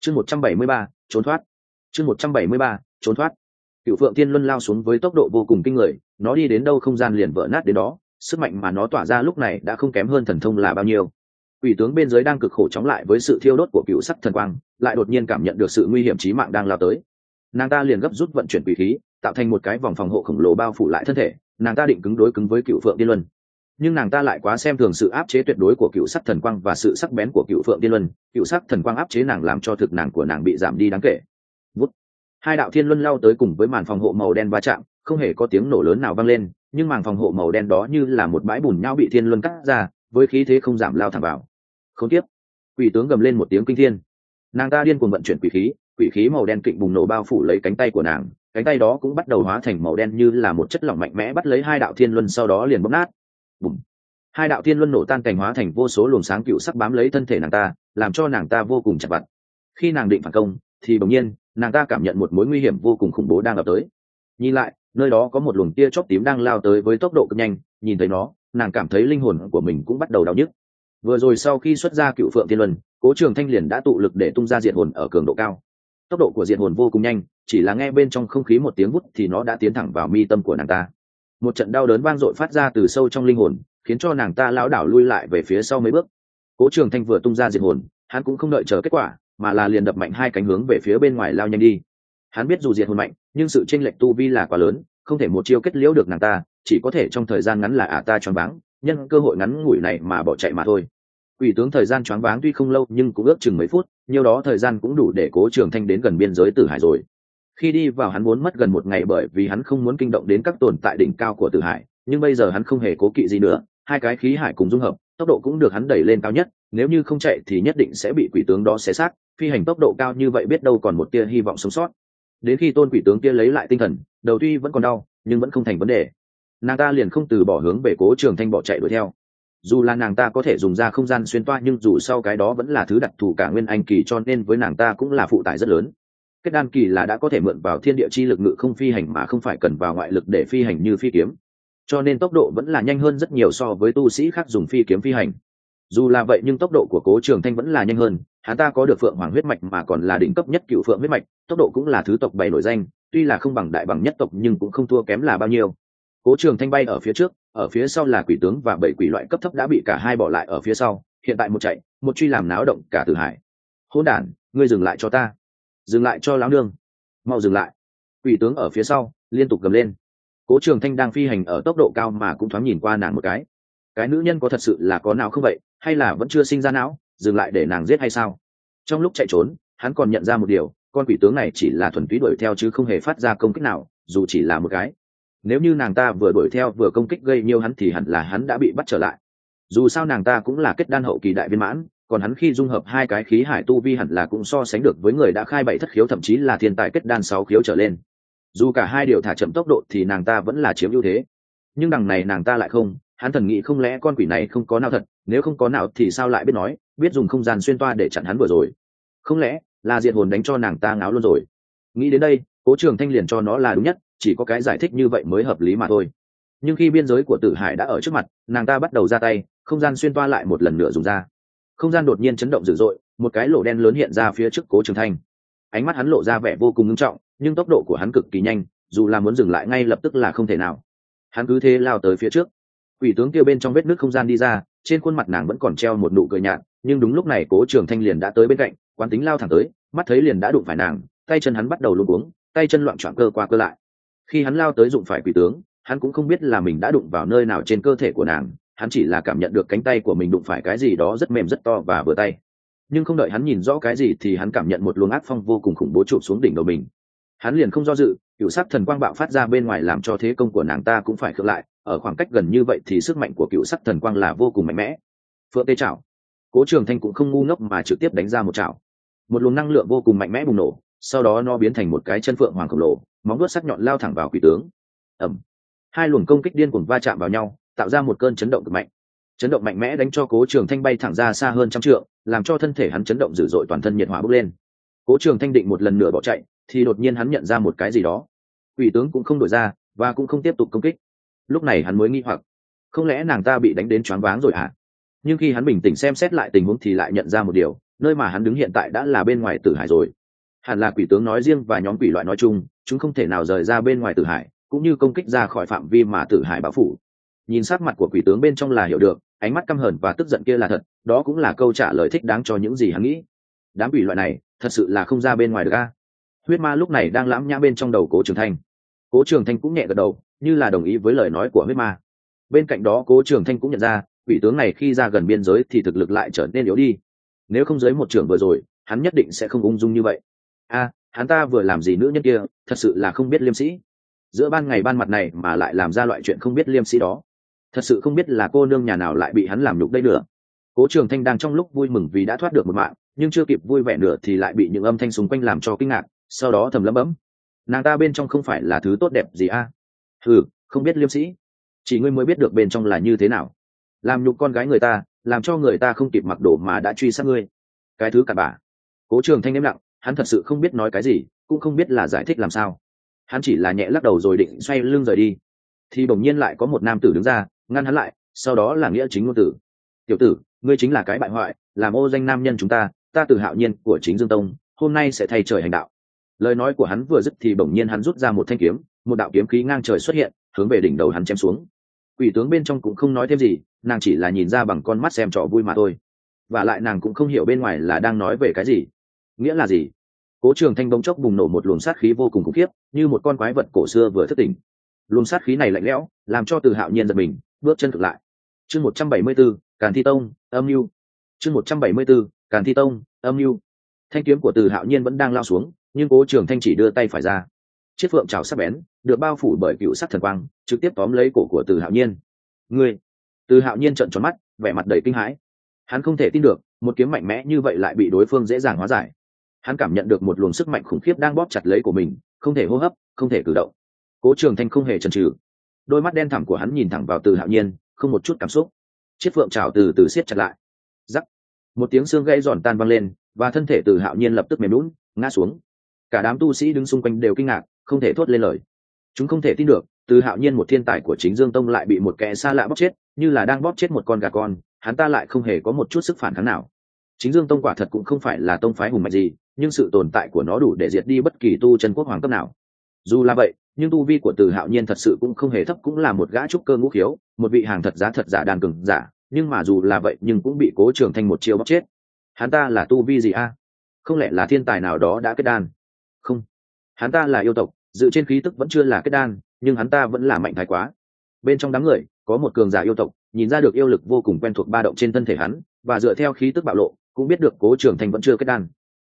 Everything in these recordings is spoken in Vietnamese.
chương 173, trốn thoát. chương 173, trốn thoát. Cựu Phượng Tiên Luân lao xuống với tốc độ vô cùng kinh người, nó đi đến đâu không gian liền vỡ nát đến đó, sức mạnh mà nó tỏa ra lúc này đã không kém hơn thần thông là bao nhiêu. Quỷ tướng bên dưới đang cực khổ chống lại với sự thiêu đốt của cựu sắc thần quang, lại đột nhiên cảm nhận được sự nguy hiểm chí mạng đang lao tới. Nàng ta liền gấp rút vận chuyển quỷ khí, tạo thành một cái vòng phòng hộ khổng lồ bao phủ lại thân thể. Nàng ta định cứng đối cứng với Cựu Phượng Tiên Luân, nhưng nàng ta lại quá xem thường sự áp chế tuyệt đối của cựu sắc thần quang và sự sắc bén của Cựu Phượng Tiên Luân. Cựu sắc thần quang áp chế nàng, làm cho thực nàng của nàng bị giảm đi đáng kể. Vút. Hai đạo thiên luân lao tới cùng với màn phòng hộ màu đen va chạm, không hề có tiếng nổ lớn nào vang lên, nhưng màn phòng hộ màu đen đó như là một bãi bùn nhão bị thiên luân cắt ra, với khí thế không giảm lao thẳng vào. Khốn kiếp! Quỷ tướng gầm lên một tiếng kinh thiên. Nàng ta điên cuồng vận chuyển quỷ khí màu đen kịnh bùng nổ bao phủ lấy cánh tay của nàng, cánh tay đó cũng bắt đầu hóa thành màu đen như là một chất lỏng mạnh mẽ bắt lấy hai đạo thiên luân, sau đó liền bóp nát. Bùm. Hai đạo thiên luân nổ tan cảnh, hóa thành vô số luồng sáng cựu sắc bám lấy thân thể nàng ta, làm cho nàng ta vô cùng chật vật. Khi nàng định phản công thì bỗng nhiên nàng ta cảm nhận một mối nguy hiểm vô cùng khủng bố đang ập tới. Nhìn lại, nơi đó có một luồng tia chớp tím đang lao tới với tốc độ cực nhanh. Nhìn thấy nó, nàng cảm thấy linh hồn của mình cũng bắt đầu đau nhức. Vừa rồi sau khi xuất ra Cựu Phượng Tiên Luân, Cố Trường Thanh liền đã tụ lực để tung ra diệt hồn ở cường độ cao. Tốc độ của diệt hồn vô cùng nhanh, chỉ là nghe bên trong không khí một tiếng vút thì nó đã tiến thẳng vào mi tâm của nàng ta. Một trận đau đớn vang dội phát ra từ sâu trong linh hồn, khiến cho nàng ta lão đảo lui lại về phía sau mấy bước. Cố Trường Thanh vừa tung ra diệt hồn, hắn cũng không đợi chờ kết quả, mà là liền đập mạnh hai cánh hướng về phía bên ngoài lao nhanh đi. Hắn biết dù diệt hồn mạnh, nhưng sự chênh lệch tu vi là quá lớn, không thể một chiêu kết liễu được nàng ta, chỉ có thể trong thời gian ngắn là ta choáng váng, nhân cơ hội ngắn ngủi này mà bỏ chạy mà thôi. Quỷ tướng thời gian choáng váng tuy không lâu nhưng cũng ước chừng mấy phút, nhiều đó thời gian cũng đủ để Cố Trường Thanh đến gần biên giới Tử Hải rồi. Khi đi vào hắn muốn mất gần một ngày, bởi vì hắn không muốn kinh động đến các tồn tại đỉnh cao của Tử Hải, nhưng bây giờ hắn không hề cố kỵ gì nữa, hai cái khí hải cùng dung hợp, tốc độ cũng được hắn đẩy lên cao nhất, nếu như không chạy thì nhất định sẽ bị quỷ tướng đó xé xác. Phi hành tốc độ cao như vậy biết đâu còn một tia hy vọng sống sót. Đến khi tôn quỷ tướng kia lấy lại tinh thần, đầu tuy vẫn còn đau nhưng vẫn không thành vấn đề, nàng ta liền không từ bỏ hướng về Cố Trường Thanh bỏ chạy đuổi theo. Dù là nàng ta có thể dùng ra không gian xuyên toa, nhưng dù sau cái đó vẫn là thứ đặc thù cả nguyên anh kỳ, cho nên với nàng ta cũng là phụ tải rất lớn. Kết đan kỳ là đã có thể mượn vào thiên địa chi lực ngự không phi hành mà không phải cần vào ngoại lực để phi hành như phi kiếm, cho nên tốc độ vẫn là nhanh hơn rất nhiều so với tu sĩ khác dùng phi kiếm phi hành. Dù là vậy nhưng tốc độ của Cố Trường Thanh vẫn là nhanh hơn, hắn ta có được Phượng Hoàng huyết mạch mà còn là đỉnh cấp nhất Cựu Phượng huyết mạch, tốc độ cũng là thứ tộc 7 nổi danh, tuy là không bằng đại bằng nhất tộc nhưng cũng không thua kém là bao nhiêu. Cố Trường Thanh bay ở phía trước, ở phía sau là quỷ tướng và 7 quỷ loại cấp thấp đã bị cả hai bỏ lại ở phía sau, hiện tại một chạy, một truy làm náo động cả Tử Hải. Hỗn đản, ngươi dừng lại cho ta. Dừng lại cho lão nương. Mau dừng lại. Quỷ tướng ở phía sau liên tục gầm lên. Cố Trường Thanh đang phi hành ở tốc độ cao mà cũng thoáng nhìn qua nàng một cái nữ nhân có thật sự là có não không vậy, hay là vẫn chưa sinh ra não, dừng lại để nàng giết hay sao? Trong lúc chạy trốn, hắn còn nhận ra một điều, con quỷ tướng này chỉ là thuần túy đuổi theo chứ không hề phát ra công kích nào, dù chỉ là một cái. Nếu như nàng ta vừa đuổi theo vừa công kích gây nhiều hắn thì hẳn là hắn đã bị bắt trở lại. Dù sao nàng ta cũng là kết đan hậu kỳ đại viên mãn, còn hắn khi dung hợp hai cái khí hải tu vi hẳn là cũng so sánh được với người đã khai 7 thất khiếu, thậm chí là thiên tài kết đan 6 khiếu trở lên. Dù cả hai đều thả chậm tốc độ thì nàng ta vẫn là chiếm ưu thế, nhưng đằng này nàng ta lại không. Hắn thần nghĩ không lẽ con quỷ này không có não thật, nếu không có não thì sao lại biết nói, biết dùng không gian xuyên toa để chặn hắn vừa rồi? Không lẽ là diệt hồn đánh cho nàng ta ngáo luôn rồi? Nghĩ đến đây, Cố Trường Thanh liền cho nó là đúng nhất, chỉ có cái giải thích như vậy mới hợp lý mà thôi. Nhưng khi biên giới của Tử Hải đã ở trước mặt, nàng ta bắt đầu ra tay, không gian xuyên toa lại một lần nữa dùng ra. Không gian đột nhiên chấn động dữ dội, một cái lỗ đen lớn hiện ra phía trước Cố Trường Thanh. Ánh mắt hắn lộ ra vẻ vô cùng nghiêm trọng, nhưng tốc độ của hắn cực kỳ nhanh, dù là muốn dừng lại ngay lập tức là không thể nào. Hắn cứ thế lao tới phía trước. Quỷ tướng kia bên trong vết nứt không gian đi ra, trên khuôn mặt nàng vẫn còn treo một nụ cười nhạt, nhưng đúng lúc này Cố Trường Thanh liền đã tới bên cạnh, quán tính lao thẳng tới, mắt thấy liền đã đụng phải nàng, tay chân hắn bắt đầu luống cuống, tay chân loạn choạng cơ qua cơ lại. Khi hắn lao tới đụng phải quỷ tướng, hắn cũng không biết là mình đã đụng vào nơi nào trên cơ thể của nàng, hắn chỉ là cảm nhận được cánh tay của mình đụng phải cái gì đó rất mềm rất to và vừa tay. Nhưng không đợi hắn nhìn rõ cái gì thì hắn cảm nhận một luồng ác phong vô cùng khủng bố chụp xuống đỉnh đầu mình. Hắn liền không do dự, cựu sắc thần quang bạo phát ra bên ngoài làm cho thế công của nàng ta cũng phải khựng lại, ở khoảng cách gần như vậy thì sức mạnh của cựu sắc thần quang là vô cùng mạnh mẽ. Phượng tê chảo. Cố Trường Thanh cũng không ngu ngốc mà trực tiếp đánh ra một chảo. Một luồng năng lượng vô cùng mạnh mẽ bùng nổ, sau đó nó biến thành một cái chân phượng hoàng khổng lồ, móng vuốt sắc nhọn lao thẳng vào quỷ tướng. Ầm. Hai luồng công kích điên cuồng va chạm vào nhau, tạo ra một cơn chấn động cực mạnh. Chấn động mạnh mẽ đánh cho Cố Trường Thanh bay thẳng ra xa hơn trăm trượng, làm cho thân thể hắn chấn động dữ dội, toàn thân nhiệt hỏa bốc lên. Cố Trường Thanh định một lần nữa bỏ chạy, thì đột nhiên hắn nhận ra một cái gì đó. Quỷ tướng cũng không đổi ra và cũng không tiếp tục công kích. Lúc này hắn mới nghi hoặc, không lẽ nàng ta bị đánh đến choáng váng rồi hả? Nhưng khi hắn bình tĩnh xem xét lại tình huống thì lại nhận ra một điều, nơi mà hắn đứng hiện tại đã là bên ngoài tử hải rồi. Hẳn là quỷ tướng nói riêng và nhóm quỷ loại nói chung, chúng không thể nào rời ra bên ngoài tử hải, cũng như công kích ra khỏi phạm vi mà tử hải bao phủ. Nhìn sắc mặt của quỷ tướng bên trong là hiểu được, ánh mắt căm hờn và tức giận kia là thật, đó cũng là câu trả lời thích đáng cho những gì hắn nghĩ. Đám quỷ loại này thật sự là không ra bên ngoài được a. Huyết ma lúc này đang lãm nhã bên trong đầu Cố Trường Thanh. Cố Trường Thanh cũng nhẹ gật đầu, như là đồng ý với lời nói của huyết ma. Bên cạnh đó Cố Trường Thanh cũng nhận ra, quỷ tướng này khi ra gần biên giới thì thực lực lại trở nên yếu đi. Nếu không dưới một trưởng vừa rồi, hắn nhất định sẽ không ung dung như vậy. Hắn ta vừa làm gì nữ nhân kia, thật sự là không biết liêm sĩ. Giữa ban ngày ban mặt này mà lại làm ra loại chuyện không biết liêm sĩ đó, thật sự không biết là cô nương nhà nào lại bị hắn làm nhục đây nữa. Cố Trường Thanh đang trong lúc vui mừng vì đã thoát được một mạng, nhưng chưa kịp vui vẻ nữa thì lại bị những âm thanh xung quanh làm cho kinh ngạc, sau đó thầm lẩm bẩm: nàng ta bên trong không phải là thứ tốt đẹp gì a? Không biết liêm sĩ, chỉ ngươi mới biết được bên trong là như thế nào. Làm nhục con gái người ta, làm cho người ta không kịp mặc đồ mà đã truy sát ngươi, cái thứ cặn bã. Cố Trường Thanh im lặng, hắn thật sự không biết nói cái gì, cũng không biết là giải thích làm sao. Hắn chỉ là nhẹ lắc đầu rồi định xoay lưng rời đi, thì bỗng nhiên lại có một nam tử đứng ra ngăn hắn lại, sau đó là Nghĩa Chính ngôn tử. Tiểu tử, ngươi chính là cái bại hoại, làm ô danh nam nhân chúng ta, ta Từ Hạo Nhiên của Chính Dương Tông, hôm nay sẽ thay trời hành đạo. Lời nói của hắn vừa dứt thì bỗng nhiên hắn rút ra một thanh kiếm, một đạo kiếm khí ngang trời xuất hiện, hướng về đỉnh đầu hắn chém xuống. Quỷ tướng bên trong cũng không nói thêm gì, nàng chỉ là nhìn ra bằng con mắt xem trò vui mà thôi. Và lại nàng cũng không hiểu bên ngoài là đang nói về cái gì, nghĩa là gì. Cố Trường Thanh bỗng chốc bùng nổ một luồng sát khí vô cùng khủng khiếp, như một con quái vật cổ xưa vừa thức tỉnh. Luồng sát khí này lạnh lẽo, làm cho Từ Hạo Nhiên giật mình, bước chân ngược lại. Chương 174, Càn Thi Tông, âm mưu. Chương 174, Càn Thi Tông, âm mưu. Thanh kiếm của Từ Hạo Nhiên vẫn đang lao xuống, nhưng Cố Trường Thanh chỉ đưa tay phải ra. Chiếc phượng trảo sắc bén, được bao phủ bởi cựu sắc thần quang, trực tiếp tóm lấy cổ của Từ Hạo Nhiên. Ngươi! Từ Hạo Nhiên trợn tròn mắt, vẻ mặt đầy kinh hãi. Hắn không thể tin được, một kiếm mạnh mẽ như vậy lại bị đối phương dễ dàng hóa giải. Hắn cảm nhận được một luồng sức mạnh khủng khiếp đang bóp chặt lấy của mình, không thể hô hấp, không thể cử động. Cố Trường Thanh không hề chần chừ, đôi mắt đen thẳm của hắn nhìn thẳng vào Từ Hạo Nhiên, không một chút cảm xúc. Chiếc phượng trảo từ từ siết chặt lại. Rắc, một tiếng xương gãy giòn tan vang lên, và thân thể Từ Hạo Nhiên lập tức mềm nhũn, ngã xuống. Cả đám tu sĩ đứng xung quanh đều kinh ngạc, không thể thốt lên lời. Chúng không thể tin được, Từ Hạo Nhiên một thiên tài của Chính Dương Tông lại bị một kẻ xa lạ bóp chết, như là đang bóp chết một con gà con, hắn ta lại không hề có một chút sức phản kháng nào. Chính Dương Tông quả thật cũng không phải là tông phái hùng mạnh gì, nhưng sự tồn tại của nó đủ để diệt đi bất kỳ tu chân quốc hoàng cấp nào. Dù là vậy, nhưng tu vi của Từ Hạo Nhiên thật sự cũng không hề thấp, cũng là một gã trúc cơ ngũ khiếu, một vị hàng thật giá thật giả đàn cường giả, nhưng mà dù là vậy nhưng cũng bị Cố Trường Thanh một chiêu bóp chết. Hắn ta là tu vi gì a? Không lẽ là thiên tài nào đó đã kết đan? Không, hắn ta là yêu tộc, dự trên khí tức vẫn chưa là kết đan, nhưng hắn ta vẫn là mạnh thái quá. Bên trong đám người có một cường giả yêu tộc, nhìn ra được yêu lực vô cùng quen thuộc ba động trên thân thể hắn, và dựa theo khí tức bạo lộ cũng biết được Cố Trường Thanh vẫn chưa kết đan.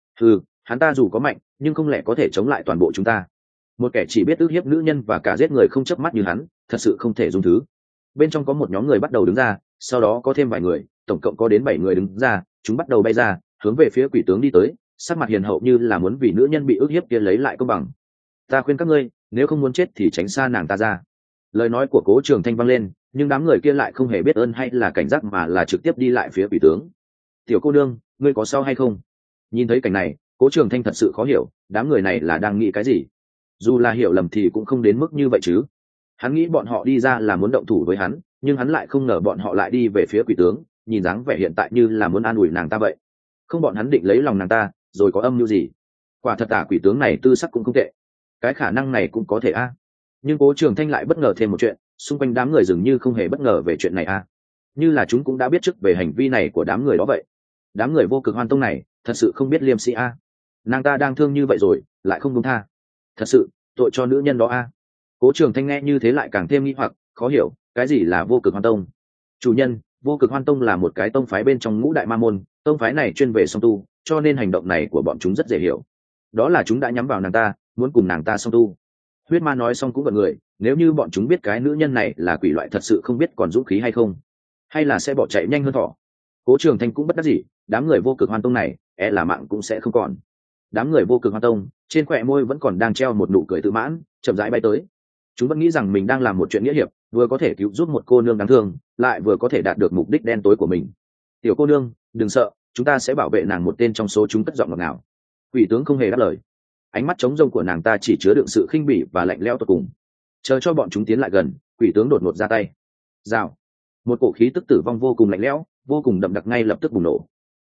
Hắn ta dù có mạnh nhưng không lẽ có thể chống lại toàn bộ chúng ta. Một kẻ chỉ biết ức hiếp nữ nhân và cả giết người không chớp mắt như hắn, thật sự không thể dung thứ. Bên trong có một nhóm người bắt đầu đứng ra, sau đó có thêm vài người, tổng cộng có đến 7 người đứng ra, chúng bắt đầu bay ra, hướng về phía quỷ tướng đi tới, sắc mặt hiền hậu như là muốn vì nữ nhân bị ức hiếp kia lấy lại công bằng. Ta khuyên các ngươi, nếu không muốn chết thì tránh xa nàng ta ra. Lời nói của Cố Trường Thanh vang lên, nhưng đám người kia lại không hề biết ơn hay là cảnh giác mà là trực tiếp đi lại phía quỷ tướng. Tiểu cô nương, ngươi có sao hay không? Nhìn thấy cảnh này, Cố Trường Thanh thật sự khó hiểu, đám người này là đang nghĩ cái gì? Dù là hiểu lầm thì cũng không đến mức như vậy chứ. Hắn nghĩ bọn họ đi ra là muốn động thủ với hắn, nhưng hắn lại không ngờ bọn họ lại đi về phía quỷ tướng, nhìn dáng vẻ hiện tại như là muốn an ủi nàng ta vậy. Không, bọn hắn định lấy lòng nàng ta, rồi có âm mưu gì? Quả thật quỷ tướng này tư sắc cũng không tệ. Cái khả năng này cũng có thể a. Nhưng Cố Trường Thanh lại bất ngờ thêm một chuyện, xung quanh đám người dường như không hề bất ngờ về chuyện này a. Như là chúng cũng đã biết trước về hành vi này của đám người đó vậy. Đám người Vô Cực Hoan Tông này thật sự không biết liêm sĩ a. Nàng ta đang thương như vậy rồi lại không buông tha, thật sự tội cho nữ nhân đó a. Cố Trường Thanh nghe như thế lại càng thêm nghi hoặc, khó hiểu, cái gì là Vô Cực Hoan Tông? Chủ nhân, Vô Cực Hoan Tông là một cái tông phái bên trong ngũ đại ma môn, tông phái này chuyên về song tu, cho nên hành động này của bọn chúng rất dễ hiểu. Đó là chúng đã nhắm vào nàng ta, muốn cùng nàng ta song tu. Huyết ma nói xong cũng gật người, nếu như bọn chúng biết cái nữ nhân này là quỷ loại thật sự không biết còn dũng khí hay không, hay là sẽ bỏ chạy nhanh hơn thỏ. Cố Trường Thanh cũng bất đắc dĩ, đám người Vô Cực Hoan Tông này là mạng cũng sẽ không còn. Đám người Vô Cực Hoan Tông trên khóe môi vẫn còn đang treo một nụ cười tự mãn, chậm rãi bay tới. Chúng vẫn nghĩ rằng mình đang làm một chuyện nghĩa hiệp, vừa có thể cứu giúp một cô nương đáng thương, lại vừa có thể đạt được mục đích đen tối của mình. Tiểu cô nương, đừng sợ, chúng ta sẽ bảo vệ nàng, một tên trong số chúng cất giọng ngọt ngào. Quỷ tướng không hề đáp lời, ánh mắt trống rông của nàng ta chỉ chứa đựng sự khinh bỉ và lạnh lẽo tột cùng. Chờ cho bọn chúng tiến lại gần, quỷ tướng đột ngột ra tay. Rào, một cổ khí tức tử vong vô cùng lạnh lẽo, vô cùng đậm đặc ngay lập tức bùng nổ.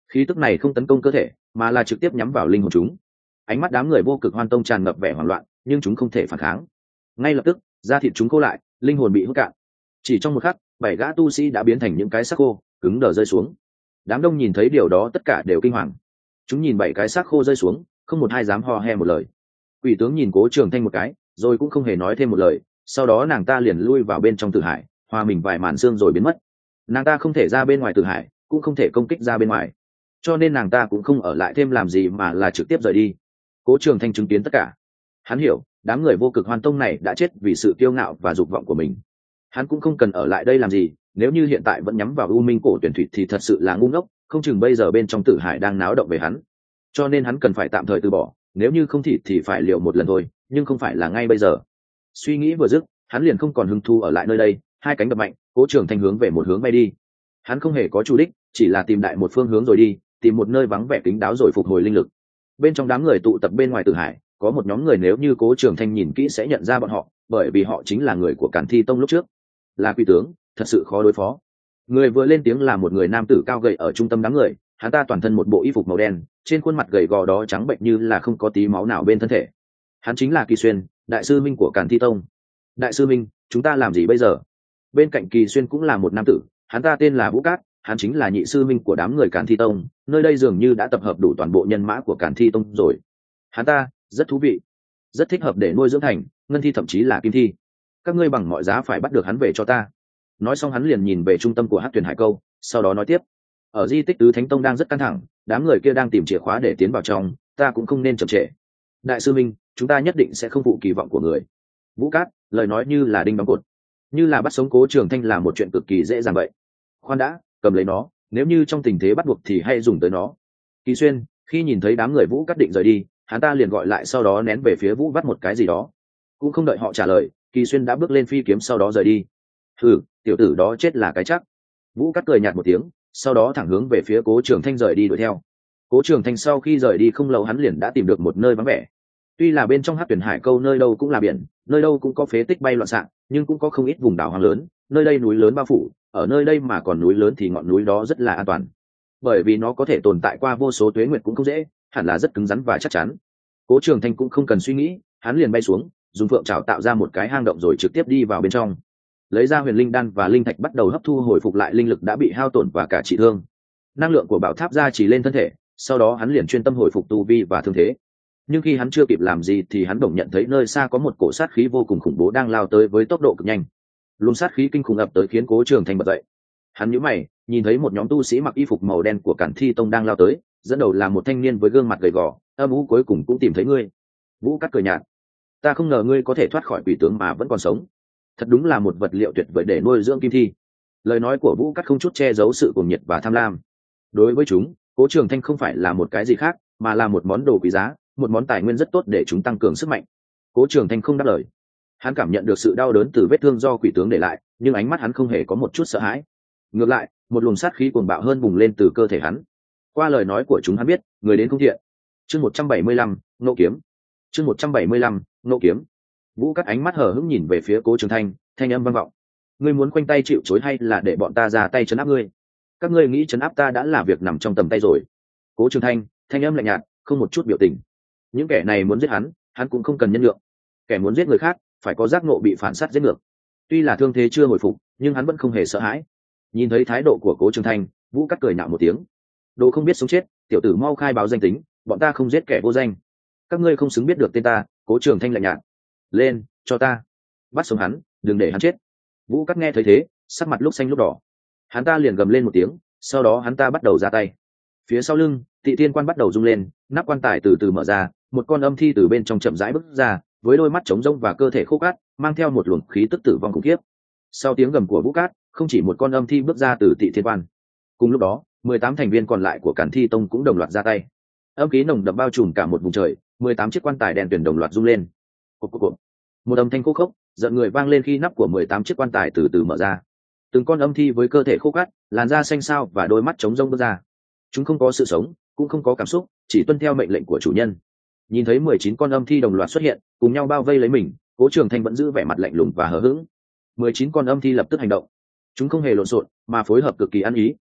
Khí tức này không tấn công cơ thể mà là trực tiếp nhắm vào linh hồn chúng. Ánh mắt đám người vô cực hoan tông tràn ngập vẻ hoảng loạn, nhưng chúng không thể phản kháng. Ngay lập tức da thịt chúng khô lại, linh hồn bị hút cạn. Chỉ trong một khắc, 7 gã tu sĩ đã biến thành những cái xác khô cứng đờ rơi xuống. Đám đông nhìn thấy điều đó tất cả đều kinh hoàng. Chúng nhìn 7 cái xác khô rơi xuống, không một ai dám ho he một lời. Quỷ tướng nhìn Cố Trường Thanh một cái, rồi cũng không hề nói thêm một lời. Sau đó nàng ta liền lui vào bên trong tử hải, hòa mình vài màn xương rồi biến mất. Nàng ta không thể ra bên ngoài tử hải, cũng không thể công kích ra bên ngoài, cho nên nàng ta cũng không ở lại thêm làm gì mà là trực tiếp rời đi. Cố Trường Thanh chứng kiến tất cả, hắn hiểu đám người vô cực hoan tông này đã chết vì sự kiêu ngạo và dục vọng của mình. Hắn cũng không cần ở lại đây làm gì, nếu như hiện tại vẫn nhắm vào U Minh cổ tuyển thủy thì thật sự là ngu ngốc, không chừng bây giờ bên trong tử hải đang náo động về hắn. Cho nên hắn cần phải tạm thời từ bỏ, nếu như không thì phải liều một lần thôi, nhưng không phải là ngay bây giờ. Suy nghĩ vừa dứt, hắn liền không còn hứng thú ở lại nơi đây. Hai cánh đập mạnh, Cố Trường Thanh hướng về một hướng bay đi. Hắn không hề có chủ đích, chỉ là tìm đại một phương hướng rồi đi, tìm một nơi vắng vẻ kín đáo rồi phục hồi linh lực. Bên trong đám người tụ tập bên ngoài tử hải, có một nhóm người nếu như Cố Trường Thanh nhìn kỹ sẽ nhận ra bọn họ, bởi vì họ chính là người của Càn Thi Tông lúc trước. Là quỷ tướng, thật sự khó đối phó. Người vừa lên tiếng là một người nam tử cao gầy ở trung tâm đám người, hắn ta toàn thân một bộ y phục màu đen, trên khuôn mặt gầy gò đó trắng bệnh như là không có tí máu nào bên thân thể. Hắn chính là Kỳ Xuyên, đại sư minh của Càn Thi Tông. Đại sư minh, chúng ta làm gì bây giờ? Bên cạnh Kỳ Xuyên cũng là một nam tử, hắn ta tên là Vũ Cát, hắn chính là nhị sư minh của đám người Càn Thi Tông, nơi đây dường như đã tập hợp đủ toàn bộ nhân mã của Càn Thi Tông rồi. Hắn ta rất thú vị, rất thích hợp để nuôi dưỡng thành ngân thi, thậm chí là kim thi. Các ngươi bằng mọi giá phải bắt được hắn về cho ta. Nói xong hắn liền nhìn về trung tâm của Hắc Tuyền Hải Câu, sau đó nói tiếp: ở di tích Tứ Thánh Tông đang rất căng thẳng, đám người kia đang tìm chìa khóa để tiến vào trong, ta cũng không nên chậm trễ. Đại sư minh, chúng ta nhất định sẽ không phụ kỳ vọng của người. Vũ Cát lời nói như là đinh đóng cột, như là bắt sống Cố Trường Thanh là một chuyện cực kỳ dễ dàng vậy. Khoan đã, cầm lấy nó, nếu như trong tình thế bắt buộc thì hãy dùng tới nó. Kỳ Xuyên khi nhìn thấy đám người Vũ Cát định rời đi, hắn ta liền gọi lại, sau đó ném về phía Vũ Vắt một cái gì đó. Cũng không đợi họ trả lời, Kỳ Xuyên đã bước lên phi kiếm sau đó rời đi. Hừ, tiểu tử đó chết là cái chắc. Vũ Cát cười nhạt một tiếng, sau đó thẳng hướng về phía Cố Trường Thanh rời đi đuổi theo. Cố Trường Thanh sau khi rời đi không lâu hắn liền đã tìm được một nơi vắng vẻ. Tuy là bên trong Hắc Tuyền Hải Câu nơi đâu cũng là biển, nơi đâu cũng có phế tích bay loạn xạ, nhưng cũng có không ít vùng đảo hoang lớn, nơi đây núi lớn bao phủ, ở nơi đây mà còn núi lớn thì ngọn núi đó rất là an toàn. Bởi vì nó có thể tồn tại qua vô số tuế nguyệt cũng không dễ, hẳn là rất cứng rắn và chắc chắn. Cố Trường Thanh cũng không cần suy nghĩ, hắn liền bay xuống, dùng phượng trảo tạo ra một cái hang động rồi trực tiếp đi vào bên trong. Lấy ra huyền linh đan và linh thạch bắt đầu hấp thu hồi phục lại linh lực đã bị hao tổn và cả trị thương. Năng lượng của bảo tháp ra chỉ lên thân thể, sau đó hắn liền chuyên tâm hồi phục tu vi và thương thế. Nhưng khi hắn chưa kịp làm gì thì hắn bỗng nhận thấy nơi xa có một cổ sát khí vô cùng khủng bố đang lao tới với tốc độ cực nhanh. Luồng sát khí kinh khủng ập tới khiến Cố Trường Thanh bật dậy. Hắn nhíu mày, nhìn thấy một nhóm tu sĩ mặc y phục màu đen của Càn Thi Tông đang lao tới, dẫn đầu là một thanh niên với gương mặt gầy gò, âm u, cuối cùng cũng tìm thấy ngươi. Vũ Cát cười nhạt: ta không ngờ ngươi có thể thoát khỏi quỷ tướng mà vẫn còn sống, thật đúng là một vật liệu tuyệt vời để nuôi dưỡng kim thi. Lời nói của Vũ Cát không chút che giấu sự cuồng nhiệt và tham lam. Đối với chúng, Cố Trường Thanh không phải là một cái gì khác mà là một món đồ quý giá, một món tài nguyên rất tốt để chúng tăng cường sức mạnh. Cố Trường Thanh không đáp lời. Hắn cảm nhận được sự đau đớn từ vết thương do quỷ tướng để lại, nhưng ánh mắt hắn không hề có một chút sợ hãi. Ngược lại, một luồng sát khí cuồng bạo hơn bùng lên từ cơ thể hắn. Qua lời nói của chúng hắn biết, người đến không thiện. Chương 175, Ngộ kiếm. Chương 175, Ngộ kiếm. Vũ Cát ánh mắt hờ hững nhìn về phía Cố Trường Thanh, thanh âm vang vọng: ngươi muốn khoanh tay chịu trói hay là để bọn ta ra tay trấn áp ngươi? Các ngươi nghĩ trấn áp ta đã là việc nằm trong tầm tay rồi. Cố Trường Thanh thanh âm lạnh nhạt, không một chút biểu tình. Những kẻ này muốn giết hắn cũng không cần nhân lượng. Kẻ muốn giết người khác phải có giác ngộ bị phản sát giết ngược. Tuy là thương thế chưa hồi phục, nhưng hắn vẫn không hề sợ hãi. Nhìn thấy thái độ của Cố Trường Thanh, Vũ Cát cười nhạo một tiếng: đồ không biết sống chết, tiểu tử mau khai báo danh tính, bọn ta không giết kẻ vô danh. Các ngươi không xứng biết được tên ta. Cố Trường Thanh lạnh nhạt: lên cho ta, bắt sống hắn, đừng để hắn chết. Vũ Cát nghe thấy thế, sắc mặt lúc xanh lúc đỏ. Hắn ta liền gầm lên một tiếng, sau đó hắn ta bắt đầu ra tay. Phía sau lưng Tị Tiên Quan bắt đầu rung lên, nắp quan tài từ từ mở ra, một con âm thi từ bên trong chậm rãi bước ra, với đôi mắt trống rỗng và cơ thể khô cát, mang theo một luồng khí tức tử vong khủng khiếp. Sau tiếng gầm của Vũ Cát, không chỉ một con âm thi bước ra từ Tị Tiên Quan. Cùng lúc đó, 18 thành viên còn lại của Càn Thi Tông cũng đồng loạt ra tay. Âm khí nồng đậm bao trùm cả một vùng trời, 18 chiếc quan tài đèn tuyển đồng loạt rung lên. Cộp cộp cộp. Một âm thanh khô khốc, giận người vang lên khi nắp của 18 chiếc quan tài từ từ mở ra. Từng con âm thi với cơ thể khô cát, làn da xanh xao và đôi mắt trống rỗng bước ra. Chúng không có sự sống, cũng không có cảm xúc, chỉ tuân theo mệnh lệnh của chủ nhân. Nhìn thấy 19 con âm thi đồng loạt xuất hiện, cùng nhau bao vây lấy mình, Cố Trường Thanh vẫn giữ vẻ mặt lạnh lùng và hờ hững. 19 con âm thi lập tức hành động. Chúng không hề lộn xộn, mà phối hợp cực kỳ ăn ý,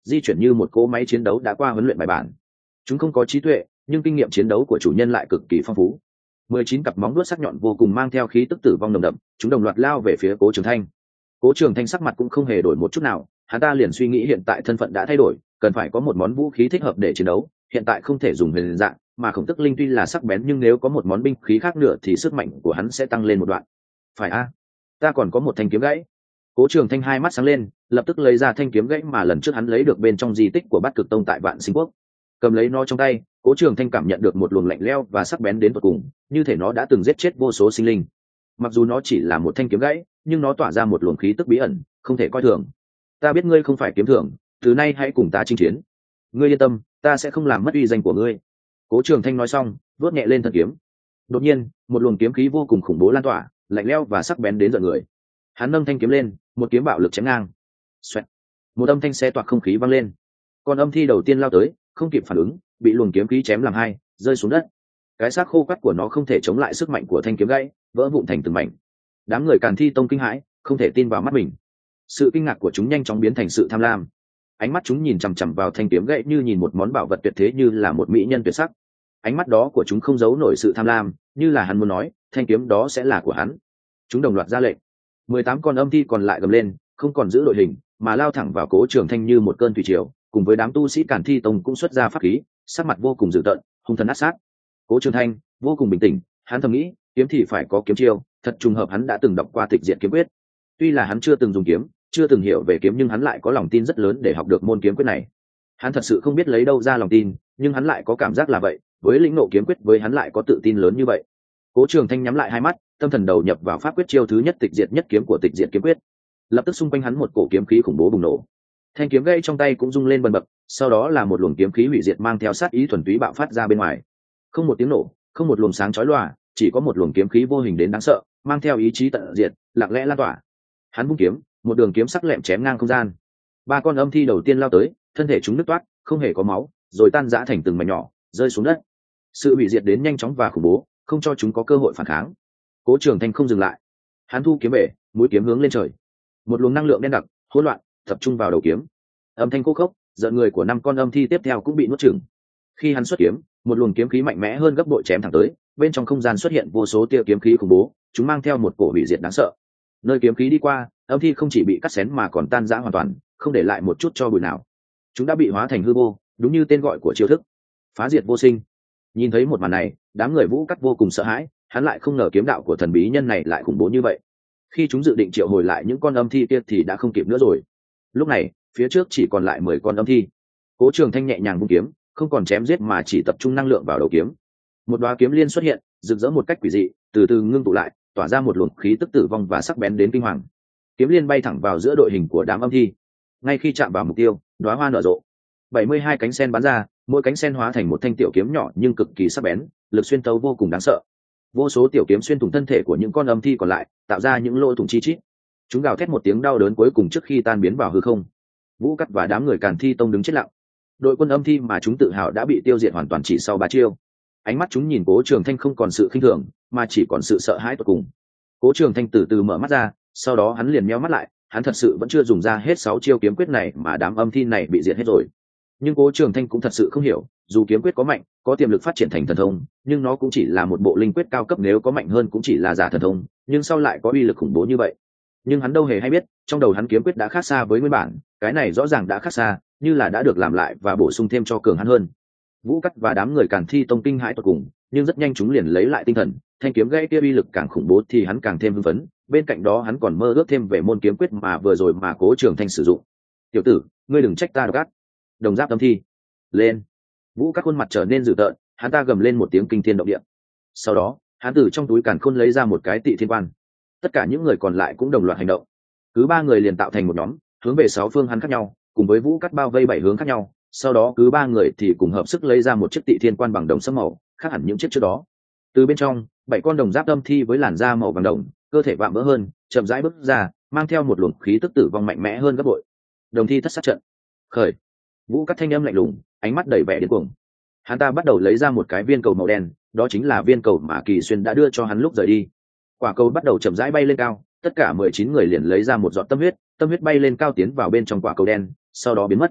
di chuyển như một cỗ máy chiến đấu đã qua huấn luyện bài bản. Chúng không có trí tuệ, nhưng kinh nghiệm chiến đấu của chủ nhân lại cực kỳ phong phú. 19 cặp móng vuốt sắc nhọn vô cùng mang theo khí tức tử vong nồng đậm, chúng đồng loạt lao về phía Cố Trường Thanh. Cố Trường Thanh sắc mặt cũng không hề đổi một chút nào, hắn ta liền suy nghĩ hiện tại thân phận đã thay đổi, cần phải có một món vũ khí thích hợp để chiến đấu, hiện tại không thể dùng huyền dạng, mà khổng tức linh tuy là sắc bén nhưng nếu có một món binh khí khác nữa thì sức mạnh của hắn sẽ tăng lên một đoạn. Phải a, ta còn có một thanh kiếm gãy. Cố Trường Thanh hai mắt sáng lên, lập tức lấy ra thanh kiếm gãy mà lần trước hắn lấy được bên trong di tích của Bát Cực Tông tại Vạn Sinh Quốc. Cầm lấy nó trong tay, Cố Trường Thanh cảm nhận được một luồng lạnh lẽo và sắc bén đến tận cùng, như thể nó đã từng giết chết vô số sinh linh. Mặc dù nó chỉ là một thanh kiếm gãy, nhưng nó tỏa ra một luồng khí tức bí ẩn, không thể coi thường. Ta biết ngươi không phải kiếm thưởng, từ nay hãy cùng ta chinh chiến. Ngươi yên tâm, ta sẽ không làm mất uy danh của ngươi. Cố Trường Thanh nói xong, vuốt nhẹ lên thân kiếm. Đột nhiên, một luồng kiếm khí vô cùng khủng bố lan tỏa, lạnh lẽo và sắc bén đến giận người. Hắn nâng thanh kiếm lên, một kiếm bạo lực chém ngang. Xoẹt. Một âm thanh xé toạc không khí vang lên. Con âm thi đầu tiên lao tới, không kịp phản ứng, bị luồng kiếm khí chém làm hai, rơi xuống đất. Cái xác khô quắt của nó không thể chống lại sức mạnh của thanh kiếm gãy, vỡ vụn thành từng mảnh. Đám người Càn Thi Tông kinh hãi, không thể tin vào mắt mình. Sự kinh ngạc của chúng nhanh chóng biến thành sự tham lam. Ánh mắt chúng nhìn chằm chằm vào thanh kiếm gãy như nhìn một món bảo vật tuyệt thế, như là một mỹ nhân tuyệt sắc. Ánh mắt đó của chúng không giấu nổi sự tham lam, như là hắn muốn nói, thanh kiếm đó sẽ là của hắn. Chúng đồng loạt ra lệnh. 18 con âm thi còn lại gầm lên, không còn giữ đội hình, mà lao thẳng vào Cố Trường Thanh như một cơn thủy triều, cùng với đám tu sĩ Càn Thi Tông cũng xuất ra pháp khí, sắc mặt vô cùng dữ tợn, hung thần ác sát. Cố Trường Thanh vô cùng bình tĩnh, hắn thầm nghĩ, kiếm thì phải có kiếm chiêu, thật trùng hợp hắn đã từng đọc qua Tịch Diệt Kiếm Quyết. Tuy là hắn chưa từng dùng kiếm, chưa từng hiểu về kiếm, nhưng hắn lại có lòng tin rất lớn để học được môn kiếm quyết này. Hắn thật sự không biết lấy đâu ra lòng tin, nhưng hắn lại có cảm giác là vậy, với lĩnh ngộ kiếm quyết với hắn lại có tự tin lớn như vậy. Cố Trường Thanh nhắm lại hai mắt, tâm thần đầu nhập vào pháp quyết chiêu thứ nhất Tịch Diệt nhất kiếm của Tịch Diệt Kiếm Quyết. Lập tức xung quanh hắn một cổ kiếm khí khủng bố bùng nổ. Thanh kiếm gãy trong tay cũng rung lên bần bật, sau đó là một luồng kiếm khí hủy diệt mang theo sát ý thuần túy bạo phát ra bên ngoài. Không một tiếng nổ, không một luồng sáng chói lòa, chỉ có một luồng kiếm khí vô hình đến đáng sợ, mang theo ý chí tận diệt, lặng lẽ lan tỏa. Hắn vung kiếm, một đường kiếm sắc lẹm chém ngang không gian. Ba con âm thi đầu tiên lao tới, thân thể chúng nứt toát, không hề có máu, rồi tan rã thành từng mảnh nhỏ, rơi xuống đất. Sự hủy diệt đến nhanh chóng và khủng bố, không cho chúng có cơ hội phản kháng. Cố Trường Thanh không dừng lại, hắn thu kiếm về, mũi kiếm hướng lên trời. Một luồng năng lượng đen đặc, hỗn loạn, tập trung vào đầu kiếm. Âm thanh khô khốc, giận người của 5 con âm thi tiếp theo cũng bị nuốt chửng. Khi hắn xuất kiếm, một luồng kiếm khí mạnh mẽ hơn gấp bội chém thẳng tới, bên trong không gian xuất hiện vô số tia kiếm khí khủng bố, chúng mang theo một cổ hủy diệt đáng sợ. Nơi kiếm khí đi qua, âm thi không chỉ bị cắt xén mà còn tan rã hoàn toàn, không để lại một chút tro bụi nào. Chúng đã bị hóa thành hư vô, đúng như tên gọi của chiêu thức, phá diệt vô sinh. Nhìn thấy một màn này, đám người Vũ Cắt vô cùng sợ hãi, hắn lại không ngờ kiếm đạo của thần bí nhân này lại khủng bố như vậy. Khi chúng dự định triệu hồi lại những con âm thi kia thì đã không kịp nữa rồi. Lúc này, phía trước chỉ còn lại 10 con âm thi. Cố Trường Thanh nhẹ nhàng vung kiếm, không còn chém giết mà chỉ tập trung năng lượng vào đầu kiếm. Một đóa kiếm liên xuất hiện, rực rỡ một cách quỷ dị, từ từ ngưng tụ lại, tỏa ra một luồng khí tức tử vong và sắc bén đến kinh hoàng. Kiếm liên bay thẳng vào giữa đội hình của đám âm thi. Ngay khi chạm vào mục tiêu, đóa hoa nở rộ. 72 cánh sen bắn ra, mỗi cánh sen hóa thành một thanh tiểu kiếm nhỏ nhưng cực kỳ sắc bén, lực xuyên tấu vô cùng đáng sợ. Vô số tiểu kiếm xuyên thủng thân thể của những con âm thi còn lại, tạo ra những lỗ thủng chi chít. Chúng gào thét một tiếng đau đớn cuối cùng trước khi tan biến vào hư không. Vũ Cắt và đám người Càn Thi Tông đứng chết lặng. Đội quân âm thi mà chúng tự hào đã bị tiêu diệt hoàn toàn chỉ sau 3 chiêu. Ánh mắt chúng nhìn Cố Trường Thanh không còn sự khinh thường, mà chỉ còn sự sợ hãi tột cùng. Cố Trường Thanh từ từ mở mắt ra, sau đó hắn liền nheo mắt lại, hắn thật sự vẫn chưa dùng ra hết 6 chiêu kiếm quyết này mà đám âm thi này bị diệt hết rồi. Nhưng Cố Trường Thanh cũng thật sự không hiểu, dù kiếm quyết có mạnh, có tiềm lực phát triển thành thần thông, nhưng nó cũng chỉ là một bộ linh quyết cao cấp, nếu có mạnh hơn cũng chỉ là giả thần thông, nhưng sau lại có uy lực khủng bố như vậy. Nhưng hắn đâu hề hay biết, trong đầu hắn kiếm quyết đã khác xa với nguyên bản, cái này rõ ràng đã khác xa, như là đã được làm lại và bổ sung thêm cho cường hắn hơn. Vũ Cắt và đám người Càn Thi Tông kinh hãi tột cùng, nhưng rất nhanh chúng liền lấy lại tinh thần, thanh kiếm gãy kia uy lực càng khủng bố thì hắn càng thêm hưng phấn, bên cạnh đó hắn còn mơ ước thêm về môn kiếm quyết mà vừa rồi mà Cố Trường Thanh sử dụng. "Tiểu tử, ngươi đừng trách ta độc ác." Đồng giáp âm thi, lên. Vũ Cắt khuôn mặt trở nên dữ tợn, hắn ta gầm lên một tiếng kinh thiên động địa. Sau đó, hắn từ trong túi càn khôn lấy ra một cái Tị Thiên Quan. Tất cả những người còn lại cũng đồng loạt hành động. Cứ 3 người liền tạo thành một nhóm, hướng về 6 phương hắn khác nhau, cùng với Vũ Cắt bao vây 7 hướng khác nhau. Sau đó cứ 3 người thì cùng hợp sức lấy ra một chiếc Tị Thiên Quan bằng đồng sẫm màu, khác hẳn những chiếc trước đó. Từ bên trong, 7 con đồng giáp âm thi với làn da màu vàng đồng, cơ thể vạm vỡ hơn, chậm rãi bước ra, mang theo một luồng khí tức tử vong mạnh mẽ hơn gấp bội. Đồng thi thất sát trận. Khởi. Vũ Cắt thanh âm lạnh lùng, ánh mắt đầy vẻ điên cuồng. Hắn ta bắt đầu lấy ra một cái viên cầu màu đen, đó chính là viên cầu mà Kỳ Xuyên đã đưa cho hắn lúc rời đi. Quả cầu bắt đầu chậm rãi bay lên cao, tất cả 19 người liền lấy ra một giọt tâm huyết bay lên cao tiến vào bên trong quả cầu đen, sau đó biến mất.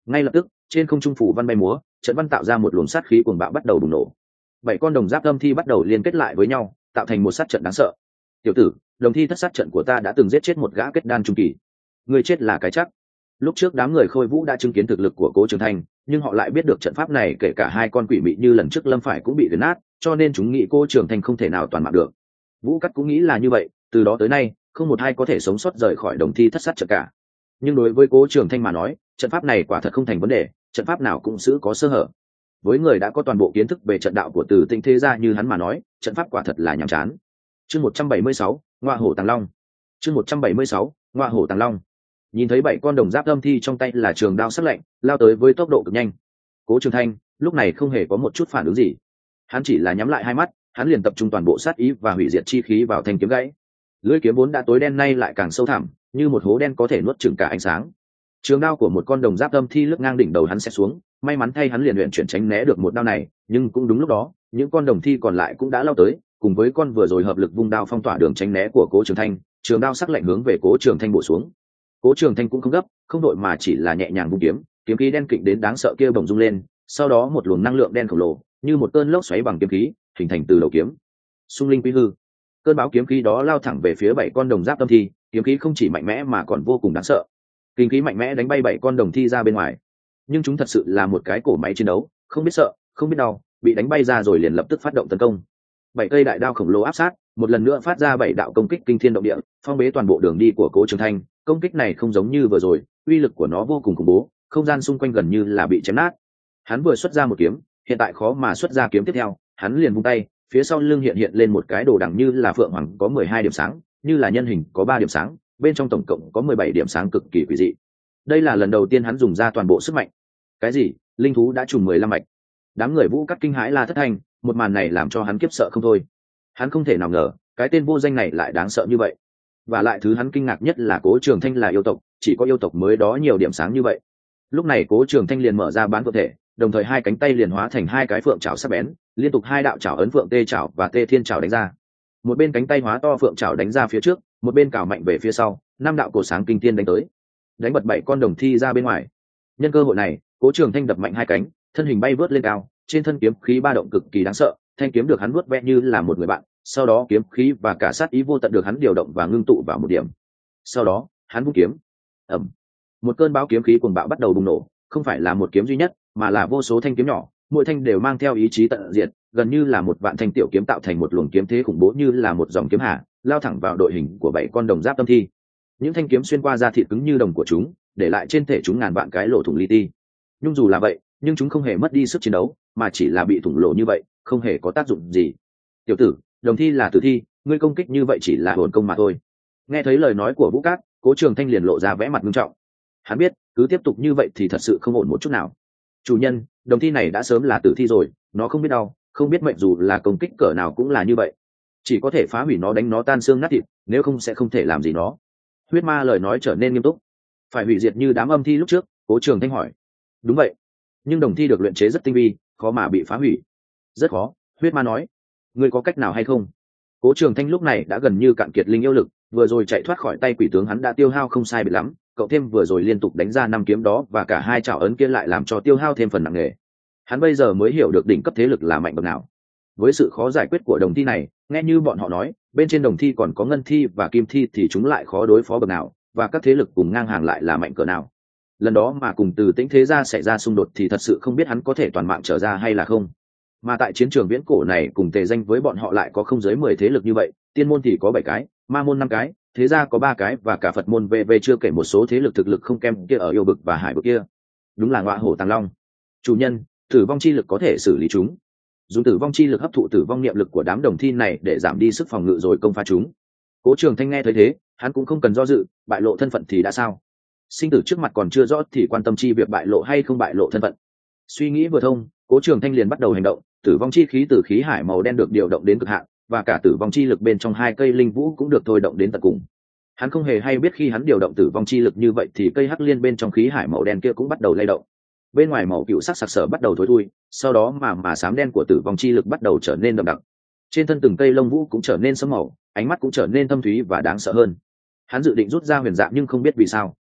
ngay lập tức trên không trung phủ văn bay múa, trận văn tạo ra một luồng sát khí cuồng bạo bắt đầu bùng nổ. 7 con đồng giáp âm thi bắt đầu liên kết lại với nhau, tạo thành một sát trận đáng sợ. Tiểu tử, đồng thi thất sát trận của ta đã từng giết chết một gã kết đan trung kỳ, người chết là cái chắc. Lúc trước đám người Khôi Vũ đã chứng kiến thực lực của Cố Trường Thanh, nhưng họ lại biết được trận pháp này kể cả hai con quỷ mị như lần trước lâm phải cũng bị đền nát, cho nên chúng nghĩ Cố Trường Thanh không thể nào toàn mạng được. Vũ Cắt cũng nghĩ là như vậy, từ đó tới nay không một ai có thể sống sót rời khỏi đồng thi thất sát trận cả. Nhưng đối với Cố Trường Thanh mà nói, trận pháp này quả thật không thành vấn đề, trận pháp nào cũng giữ có sơ hở. Với người đã có toàn bộ kiến thức về trận đạo của Từ Tĩnh thế gia như hắn mà nói, trận pháp quả thật là nhàm chán. Chương 176, Ngọa Hổ Tàng Long. Chương 176, Ngọa Hổ Tàng Long. Nhìn thấy 7 con đồng giáp âm thi trong tay là trường đao sắc lạnh, lao tới với tốc độ cực nhanh. Cố Trường Thanh lúc này không hề có một chút phản ứng gì, hắn chỉ là nhắm lại hai mắt, hắn liền tập trung toàn bộ sát ý và hủy diệt chi khí vào thanh kiếm gãy. Lưỡi kiếm vốn đã tối đen nay lại càng sâu thẳm, như một hố đen có thể nuốt chửng cả ánh sáng. Trường đao của một con đồng giáp âm thi lướt ngang đỉnh đầu hắn sẽ xuống, may mắn thay hắn liền luyện chuyển tránh né được một đao này, nhưng cũng đúng lúc đó, những con đồng thi còn lại cũng đã lao tới, cùng với con vừa rồi hợp lực vung đao phong tỏa đường tránh né của Cố Trường Thanh, trường đao sắc lạnh hướng về Cố Trường Thanh bổ xuống. Cố Trường Thanh cũng không gấp, không đội mà chỉ là nhẹ nhàng vung kiếm, kiếm khí đen kịt đến đáng sợ kia bỗng rung lên, sau đó một luồng năng lượng đen khổng lồ, như một cơn lốc xoáy bằng kiếm khí, hình thành từ đầu kiếm. Xung linh quy hư. Cơn bão kiếm khí đó lao thẳng về phía 7 con đồng giáp âm thi, kiếm khí không chỉ mạnh mẽ mà còn vô cùng đáng sợ. Kinh khí mạnh mẽ đánh bay 7 con đồng thi ra bên ngoài. Nhưng chúng thật sự là một cái cổ máy chiến đấu, không biết sợ, không biết đau, bị đánh bay ra rồi liền lập tức phát động tấn công. 7 cây đại đao khổng lồ áp sát, một lần nữa phát ra 7 đạo công kích kinh thiên động địa, phong bế toàn bộ đường đi của Cố Trường Thanh. Công kích này không giống như vừa rồi, uy lực của nó vô cùng khủng bố, không gian xung quanh gần như là bị chém nát. Hắn vừa xuất ra một kiếm, hiện tại khó mà xuất ra kiếm tiếp theo, hắn liền vung tay, phía sau lưng hiện lên một cái đồ đằng như là phượng hoàng có 12 điểm sáng, như là nhân hình có 3 điểm sáng, bên trong tổng cộng có 17 điểm sáng cực kỳ quỷ dị. Đây là lần đầu tiên hắn dùng ra toàn bộ sức mạnh. Cái gì? Linh thú đã trùng 15 mạch. Đám người Vũ Cắt kinh hãi la thất thanh, một màn này làm cho hắn kiếp sợ không thôi. Hắn không thể nào ngờ, cái tên vô danh này lại đáng sợ như vậy. Và lại thứ hắn kinh ngạc nhất là Cố Trường Thanh là yêu tộc, chỉ có yêu tộc mới đó nhiều điểm sáng như vậy. Lúc này Cố Trường Thanh liền mở ra bán phượng thể, đồng thời hai cánh tay liền hóa thành hai cái phượng trảo sắc bén, liên tục hai đạo trảo ấn phượng tê trảo và tê thiên trảo đánh ra. Một bên cánh tay hóa to phượng trảo đánh ra phía trước, một bên cào mạnh về phía sau, 5 đạo cổ sáng kinh thiên đánh tới, đánh bật 7 con đồng thi ra bên ngoài. Nhân cơ hội này, Cố Trường Thanh đập mạnh hai cánh, thân hình bay vớt lên cao, trên thân kiếm khí ba động cực kỳ đáng sợ, thanh kiếm được hắn vuốt ve như là một người bạn, sau đó kiếm khí và cả sát ý vô tận được hắn điều động và ngưng tụ vào một điểm. Sau đó, hắn vung kiếm. Ầm. Một cơn bão kiếm khí cuồng bạo bắt đầu bùng nổ, không phải là một kiếm duy nhất, mà là vô số thanh kiếm nhỏ, mỗi thanh đều mang theo ý chí tận diệt, gần như là một vạn thanh tiểu kiếm tạo thành một luồng kiếm thế khủng bố như là một dòng kiếm hà, lao thẳng vào đội hình của 7 con đồng giáp âm thi. Những thanh kiếm xuyên qua da thịt cứng như đồng của chúng, để lại trên thể chúng ngàn vạn cái lỗ thủng li ti. Nhưng dù là vậy, nhưng chúng không hề mất đi sức chiến đấu, mà chỉ là bị thủng lỗ như vậy, không hề có tác dụng gì. Tiểu tử, đồng thi là tử thi, ngươi công kích như vậy chỉ là hồn công mà thôi. Nghe thấy lời nói của Vũ Cát, Cố Trường Thanh liền lộ ra vẻ mặt nghiêm trọng. Hắn biết, cứ tiếp tục như vậy thì thật sự không ổn một chút nào. Chủ nhân, đồng thi này đã sớm là tử thi rồi, nó không biết đau, không biết mệnh, dù là công kích cỡ nào cũng là như vậy, chỉ có thể phá hủy nó, đánh nó tan xương nát thịt, nếu không sẽ không thể làm gì nó. Huyết Ma lời nói trở nên nghiêm túc. Phải hủy diệt như đám âm thi lúc trước? Cố Trường Thanh hỏi. Đúng vậy, nhưng đồng thi được luyện chế rất tinh vi, khó mà bị phá hủy. Rất khó, Huyết Ma nói. Ngươi có cách nào hay không? Cố Trường Thanh lúc này đã gần như cạn kiệt linh yêu lực, vừa rồi chạy thoát khỏi tay quỷ tướng hắn đã tiêu hao không sai biệt lắm, cậu thêm vừa rồi liên tục đánh ra 5 kiếm đó và cả hai chảo ấn kia lại làm cho tiêu hao thêm phần nặng nề. Hắn bây giờ mới hiểu được đỉnh cấp thế lực là mạnh bậc nào. Với sự khó giải quyết của đồng thi này, nghe như bọn họ nói, bên trên đồng thi còn có ngân thi và kim thi thì chúng lại khó đối phó bậc nào, và các thế lực cùng ngang hàng lại là mạnh cỡ nào. Lần đó mà cùng Từ Tĩnh thế gia xảy ra xung đột thì thật sự không biết hắn có thể toàn mạng trở ra hay là không. Mà tại chiến trường viễn cổ này cùng Tề Danh với bọn họ lại có không dưới 10 thế lực như vậy, tiên môn thì có 7 cái, ma môn 5 cái, thế gia có 3 cái và cả Phật môn về chưa kể một số thế lực thực lực không kém kia ở yêu vực và hải vực kia. Đúng là Ngọa Hổ Tàng Long. Chủ nhân, tử vong chi lực có thể xử lý chúng. Dùng tử vong chi lực hấp thụ tử vong niệm lực của đám đồng thi này để giảm đi sức phòng ngự rồi công phá chúng. Cố Trường Thanh nghe thấy thế, hắn cũng không cần do dự, bại lộ thân phận thì đã sao? Sinh tử trước mặt còn chưa rõ thì quan tâm chi việc bại lộ hay không bại lộ thân phận. Suy nghĩ vừa thông, Cố Trường Thanh liền bắt đầu hành động, tử vong chi khí từ khí hải màu đen được điều động đến cực hạn, và cả tử vong chi lực bên trong 2 cây linh vũ cũng được thôi động đến tận cùng. Hắn không hề hay biết khi hắn điều động tử vong chi lực như vậy thì cây hắc liên bên trong khí hải màu đen kia cũng bắt đầu lay động. Bên ngoài màu cựu sắc sặc sỡ bắt đầu thối thui, sau đó mà xám đen của tử vong chi lực bắt đầu trở nên đậm đặc. Trên thân từng cây lông vũ cũng trở nên sẫm màu, ánh mắt cũng trở nên thâm thúy và đáng sợ hơn. Hắn dự định rút ra huyền dạng nhưng không biết vì sao.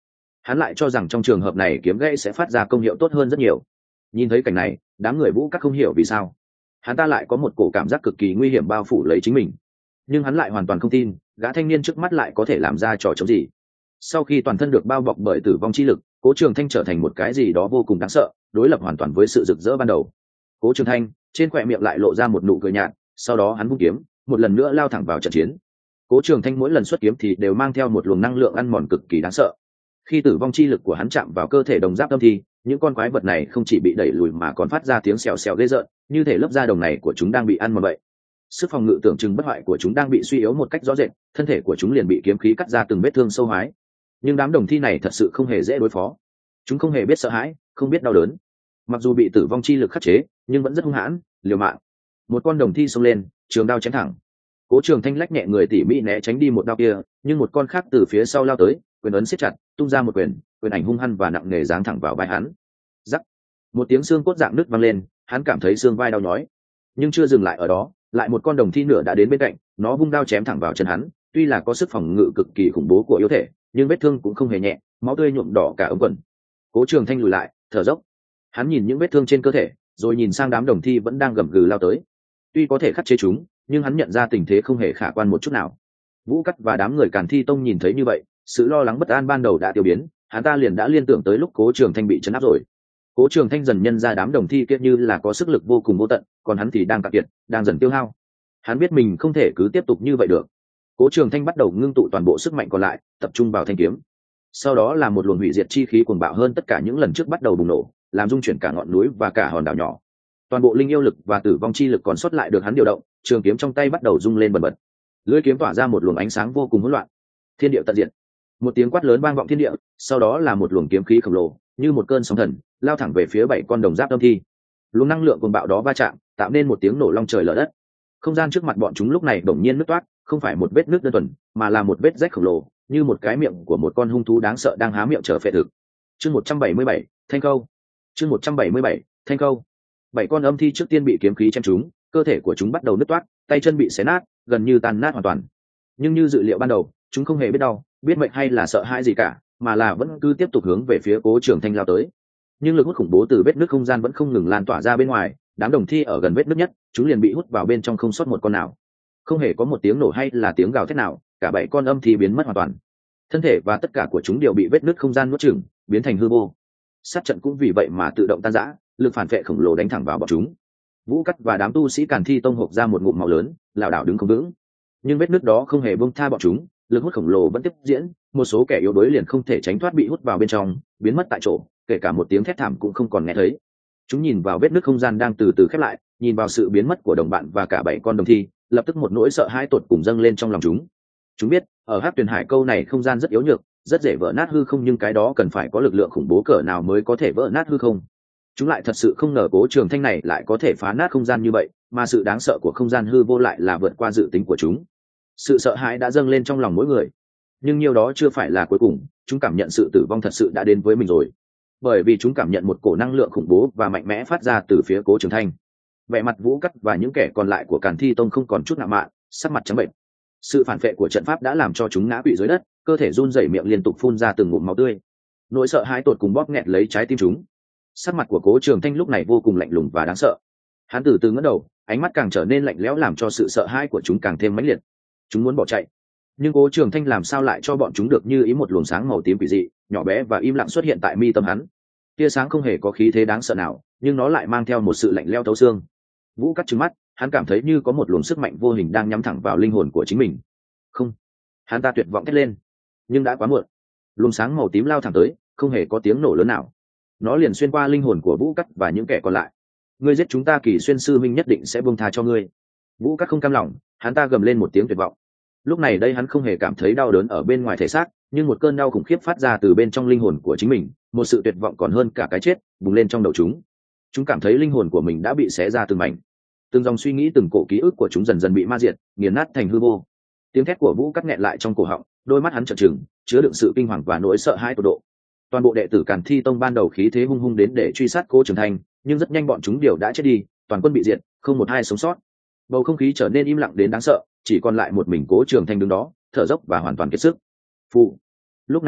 hắn lại cho rằng trong trường hợp này kiếm gãy sẽ phát ra công hiệu tốt hơn rất nhiều. Nhìn thấy cảnh này, đám người Vũ Cắt không hiểu vì sao hắn ta lại có một cổ cảm giác cực kỳ nguy hiểm bao phủ lấy chính mình, nhưng hắn lại hoàn toàn không tin gã thanh niên trước mắt lại có thể làm ra trò chống gì. Sau khi toàn thân được bao bọc bởi tử vong chi lực, Cố Trường Thanh trở thành một cái gì đó vô cùng đáng sợ, đối lập hoàn toàn với sự rực rỡ ban đầu. Cố Trường Thanh trên khóe miệng lại lộ ra một nụ cười nhạt, sau đó hắn vung kiếm một lần nữa lao thẳng vào trận chiến. Cố Trường Thanh mỗi lần xuất kiếm thì đều mang theo một luồng năng lượng ăn mòn cực kỳ đáng sợ. Khi tử vong chi lực của hắn chạm vào cơ thể đồng giáp âm thi, những con quái vật này không chỉ bị đẩy lùi mà còn phát ra tiếng xèo xèo ghê rợn, như thể lớp da đồng này của chúng đang bị ăn mòn vậy. Sức phòng ngự tưởng chừng bất hoại của chúng đang bị suy yếu một cách rõ rệt, thân thể của chúng liền bị kiếm khí cắt ra từng vết thương sâu hoái. Nhưng đám đồng thi này thật sự không hề dễ đối phó. Chúng không hề biết sợ hãi, không biết đau đớn. Mặc dù bị tử vong chi lực khắc chế, nhưng vẫn rất hung hãn, liều mạng. Một con đồng thi xông lên, trường đao chém thẳng. Cố Trường Thanh lách nhẹ người tỉ mỉ né tránh đi một đao kia, nhưng một con khác từ phía sau lao tới, quyền ấn siết chặt, tung ra một quyền ảnh hung hăng và nặng nề giáng thẳng vào vai hắn. Rắc, một tiếng xương cốt dạng nứt vang lên, hắn cảm thấy xương vai đau nhói. Nhưng chưa dừng lại ở đó, lại một con đồng thi nửa đã đến bên cạnh, nó vung đao chém thẳng vào chân hắn. Tuy là có sức phòng ngự cực kỳ khủng bố của yếu thể, nhưng vết thương cũng không hề nhẹ, máu tươi nhuộm đỏ cả ống quần. Cố Trường Thanh lùi lại, thở dốc. Hắn nhìn những vết thương trên cơ thể, rồi nhìn sang đám đồng thi vẫn đang gầm gừ lao tới. Tuy có thể khắc chế chúng, nhưng hắn nhận ra tình thế không hề khả quan một chút nào. Vũ Cắt và đám người Càn Thi Tông nhìn thấy như vậy, sự lo lắng bất an ban đầu đã tiêu biến, hắn ta liền đã liên tưởng tới lúc Cố Trường Thanh bị trấn áp rồi. Cố Trường Thanh dần nhân ra đám đồng thi kia như là có sức lực vô cùng vô tận, còn hắn thì đang cạn kiệt, đang dần tiêu hao. Hắn biết mình không thể cứ tiếp tục như vậy được. Cố Trường Thanh bắt đầu ngưng tụ toàn bộ sức mạnh còn lại, tập trung vào thanh kiếm. Sau đó là một luồng hủy diệt chi khí cuồng bạo hơn tất cả những lần trước bắt đầu bùng nổ, làm rung chuyển cả ngọn núi và cả hòn đảo nhỏ. Toàn bộ linh yêu lực và tử vong chi lực còn sót lại được hắn điều động, trường kiếm trong tay bắt đầu rung lên bần bật. Lưỡi kiếm tỏa ra một luồng ánh sáng vô cùng hỗn loạn. Thiên địa tận diệt. Một tiếng quát lớn vang vọng thiên địa, sau đó là một luồng kiếm khí khổng lồ, như một cơn sóng thần, lao thẳng về phía 7 con đồng giáp âm thi. Luồng năng lượng cuồng bạo đó va chạm, tạo nên một tiếng nổ long trời lở đất. Không gian trước mặt bọn chúng lúc này bỗng nhiên nứt toát, không phải một vết nứt đơn thuần, mà là một vết rách khổng lồ, như một cái miệng của một con hung thú đáng sợ đang há miệng chờ phệ thực. Chương 177, Thanh Câu. Chương 177, Thanh Câu. 7 con âm thi trước tiên bị kiếm khí chém trúng, cơ thể của chúng bắt đầu nứt toát, tay chân bị xé nát, gần như tan nát hoàn toàn. Nhưng như dự liệu ban đầu, chúng không hề biết đau, biết mệnh hay là sợ hãi gì cả, mà là vẫn cứ tiếp tục hướng về phía Cố Trường Thanh lao tới. Nhưng lực hút khủng bố từ vết nứt không gian vẫn không ngừng lan tỏa ra bên ngoài, đám đồng thi ở gần vết nứt nhất, chúng liền bị hút vào bên trong không sót một con nào. Không hề có một tiếng nổ hay là tiếng gào thét nào, cả 7 con âm thi biến mất hoàn toàn. Thân thể và tất cả của chúng đều bị vết nứt không gian nuốt chửng, biến thành hư vô. Sát trận cũng vì vậy mà tự động tan rã, lực phản vệ khổng lồ đánh thẳng vào bọn chúng. Vũ Cắt và đám tu sĩ Càn Thi Tông hộc ra một ngụm máu lớn, lảo đảo đứng không vững. Nhưng vết nứt đó không hề buông tha bọn chúng, lực hút khổng lồ vẫn tiếp diễn, một số kẻ yếu đuối liền không thể tránh thoát bị hút vào bên trong, biến mất tại chỗ, kể cả một tiếng thét thảm cũng không còn nghe thấy. Chúng nhìn vào vết nứt không gian đang từ từ khép lại, nhìn vào sự biến mất của đồng bạn và cả 7 con đồng thi, lập tức một nỗi sợ hãi tột cùng dâng lên trong lòng chúng. Chúng biết, ở Hắc Tuyền Hải Câu này không gian rất yếu nhược, rất dễ vỡ nát hư không, nhưng cái đó cần phải có lực lượng khủng bố cỡ nào mới có thể vỡ nát hư không. Chúng lại thật sự không ngờ Cố Trường Thanh này lại có thể phá nát không gian như vậy, mà sự đáng sợ của không gian hư vô lại là vượt qua dự tính của chúng. Sự sợ hãi đã dâng lên trong lòng mỗi người, nhưng nhiều đó chưa phải là cuối cùng. Chúng cảm nhận sự tử vong thật sự đã đến với mình rồi, bởi vì chúng cảm nhận một cổ năng lượng khủng bố và mạnh mẽ phát ra từ phía Cố Trường Thanh. Vẻ mặt Vũ Cắt và những kẻ còn lại của Càn Thi Tông không còn chút ngạo mạn, sắc mặt trắng bệch. Sự phản vệ của trận pháp đã làm cho chúng ngã quỵ dưới đất, cơ thể run rẩy, miệng liên tục phun ra từng ngụm máu tươi. Nỗi sợ hãi tột cùng bóp nghẹt lấy trái tim chúng. Sắc mặt của Cố Trường Thanh lúc này vô cùng lạnh lùng và đáng sợ. Hắn từ từ ngẩng đầu, ánh mắt càng trở nên lạnh lẽo, làm cho sự sợ hãi của chúng càng thêm mãnh liệt. Chúng muốn bỏ chạy, nhưng Cố Trường Thanh làm sao lại cho bọn chúng được như ý. Một luồng sáng màu tím quỷ dị, nhỏ bé và im lặng xuất hiện tại mi tâm hắn. Tia sáng không hề có khí thế đáng sợ nào, nhưng nó lại mang theo một sự lạnh lẽo thấu xương. Vũ Cắt trừng mắt, hắn cảm thấy như có một luồng sức mạnh vô hình đang nhắm thẳng vào linh hồn của chính mình. Không! Hắn ta tuyệt vọng thét lên, nhưng đã quá muộn. Luồng sáng màu tím lao thẳng tới, không hề có tiếng nổ lớn nào. Nó liền xuyên qua linh hồn của Vũ Cắt và những kẻ còn lại. Ngươi giết chúng ta, Kỳ Xuyên sư minh nhất định sẽ buông tha cho ngươi. Vũ Cắt không cam lòng, hắn ta gầm lên một tiếng tuyệt vọng. Lúc này đây hắn không hề cảm thấy đau đớn ở bên ngoài thể xác, nhưng một cơn đau khủng khiếp phát ra từ bên trong linh hồn của chính mình, một sự tuyệt vọng còn hơn cả cái chết bùng lên trong đầu chúng. Chúng cảm thấy linh hồn của mình đã bị xé ra từng mảnh, từng dòng suy nghĩ, từng cổ ký ức của chúng dần dần bị ma diệt, nghiền nát thành hư vô. Tiếng thét của Vũ Cắt nghẹn lại trong cổ họng, đôi mắt hắn trợn trừng, chứa đựng sự kinh hoàng và nỗi sợ hãi tột độ. Toàn bộ đệ tử Càn Thi Tông ban đầu khí thế hung hung đến để truy sát Cố Trường Thanh, nhưng rất nhanh bọn chúng đều đã chết đi, toàn quân bị diệt, không một ai sống sót. Bầu không khí trở nên im lặng đến đáng sợ, chỉ còn lại một mình Cố Trường Thanh đứng đó, thở dốc và hoàn toàn kiệt sức. Phụ. Lúc này đây,